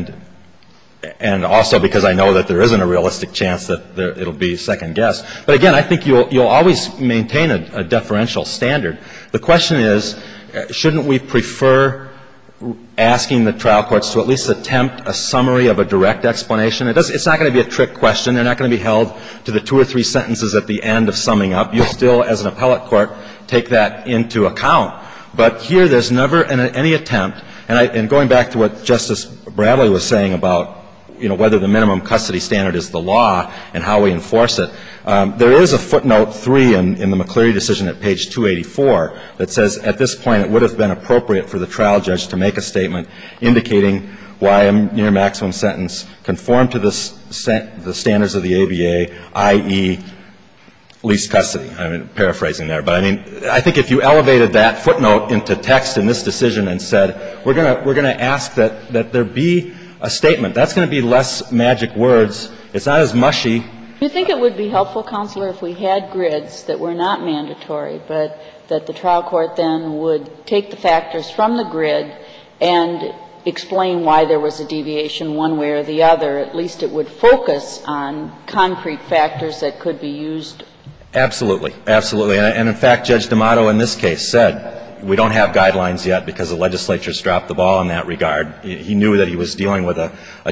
Speaker 3: and also because I know that there isn't a realistic chance that it'll be second guessed. But again, I think you'll always maintain a deferential standard. The question is, shouldn't we prefer asking the trial courts to at least attempt a summary of a direct explanation? It's not going to be a trick question. They're not going to be held to the 2 or 3 sentences at the end of summing up. You'll still, as an appellate court, take that into account. But here, there's never any attempt. And going back to what Justice Bradley was saying about, you know, whether the minimum custody standard is the law and how we enforce it, there is a footnote 3 in the McCleary decision at page 284 that says, at this point, it would have been appropriate for the trial judge to make a statement indicating why a near maximum sentence conformed to the standards of the ABA, i.e., least custody. I mean, paraphrasing there. But I mean, I think if you elevated that footnote into text in this decision and said, we're going to ask that there be a statement, that's going to be less magic words. It's not as mushy.
Speaker 10: Do you think it would be helpful, Counselor, if we had grids that were not mandatory, but that the trial court then would take the factors from the grid and explain why there was a deviation one way or the other? At least it would focus on concrete factors that could be used.
Speaker 3: Absolutely. Absolutely. And in fact, Judge D'Amato in this case said, we don't have guidelines yet because the legislature's dropped the ball in that regard. He knew that he was dealing with a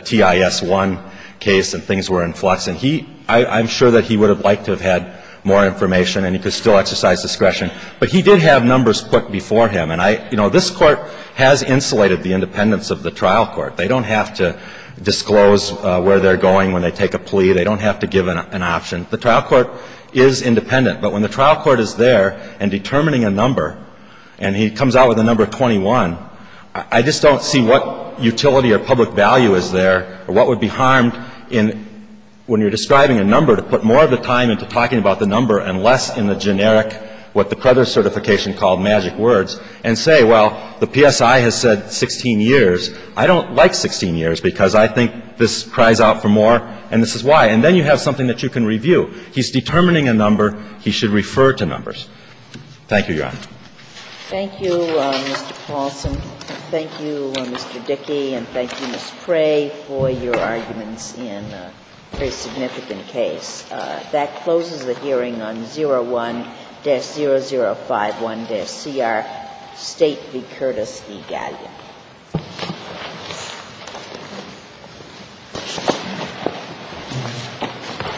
Speaker 3: TIS-1 case and things were in flux. And I'm sure that he would have liked to have had more information and he could still exercise discretion. But he did have numbers put before him. And this Court has insulated the independence of the trial court. They don't have to disclose where they're going when they take a plea. They don't have to give an option. The trial court is independent. But when the trial court is there and determining a number, and he comes out with a number 21, I just don't see what utility or public value is there or what would be harmed when you're describing a number to put more of the time into talking about the number and less in the generic, what the Crothers certification called magic words, and say, well, the PSI has said 16 years. I don't like 16 years because I think this cries out for more, and this is why. And then you have something that you can review. He's determining a number. He should refer to numbers. Thank you, Your Honor.
Speaker 2: Thank you, Mr. Paulson. Thank you, Mr. Dickey, and thank you, Ms. Prey, for your arguments in very significant case. That closes the hearing on 01-0051-CR, State v. Curtis E. Gallion.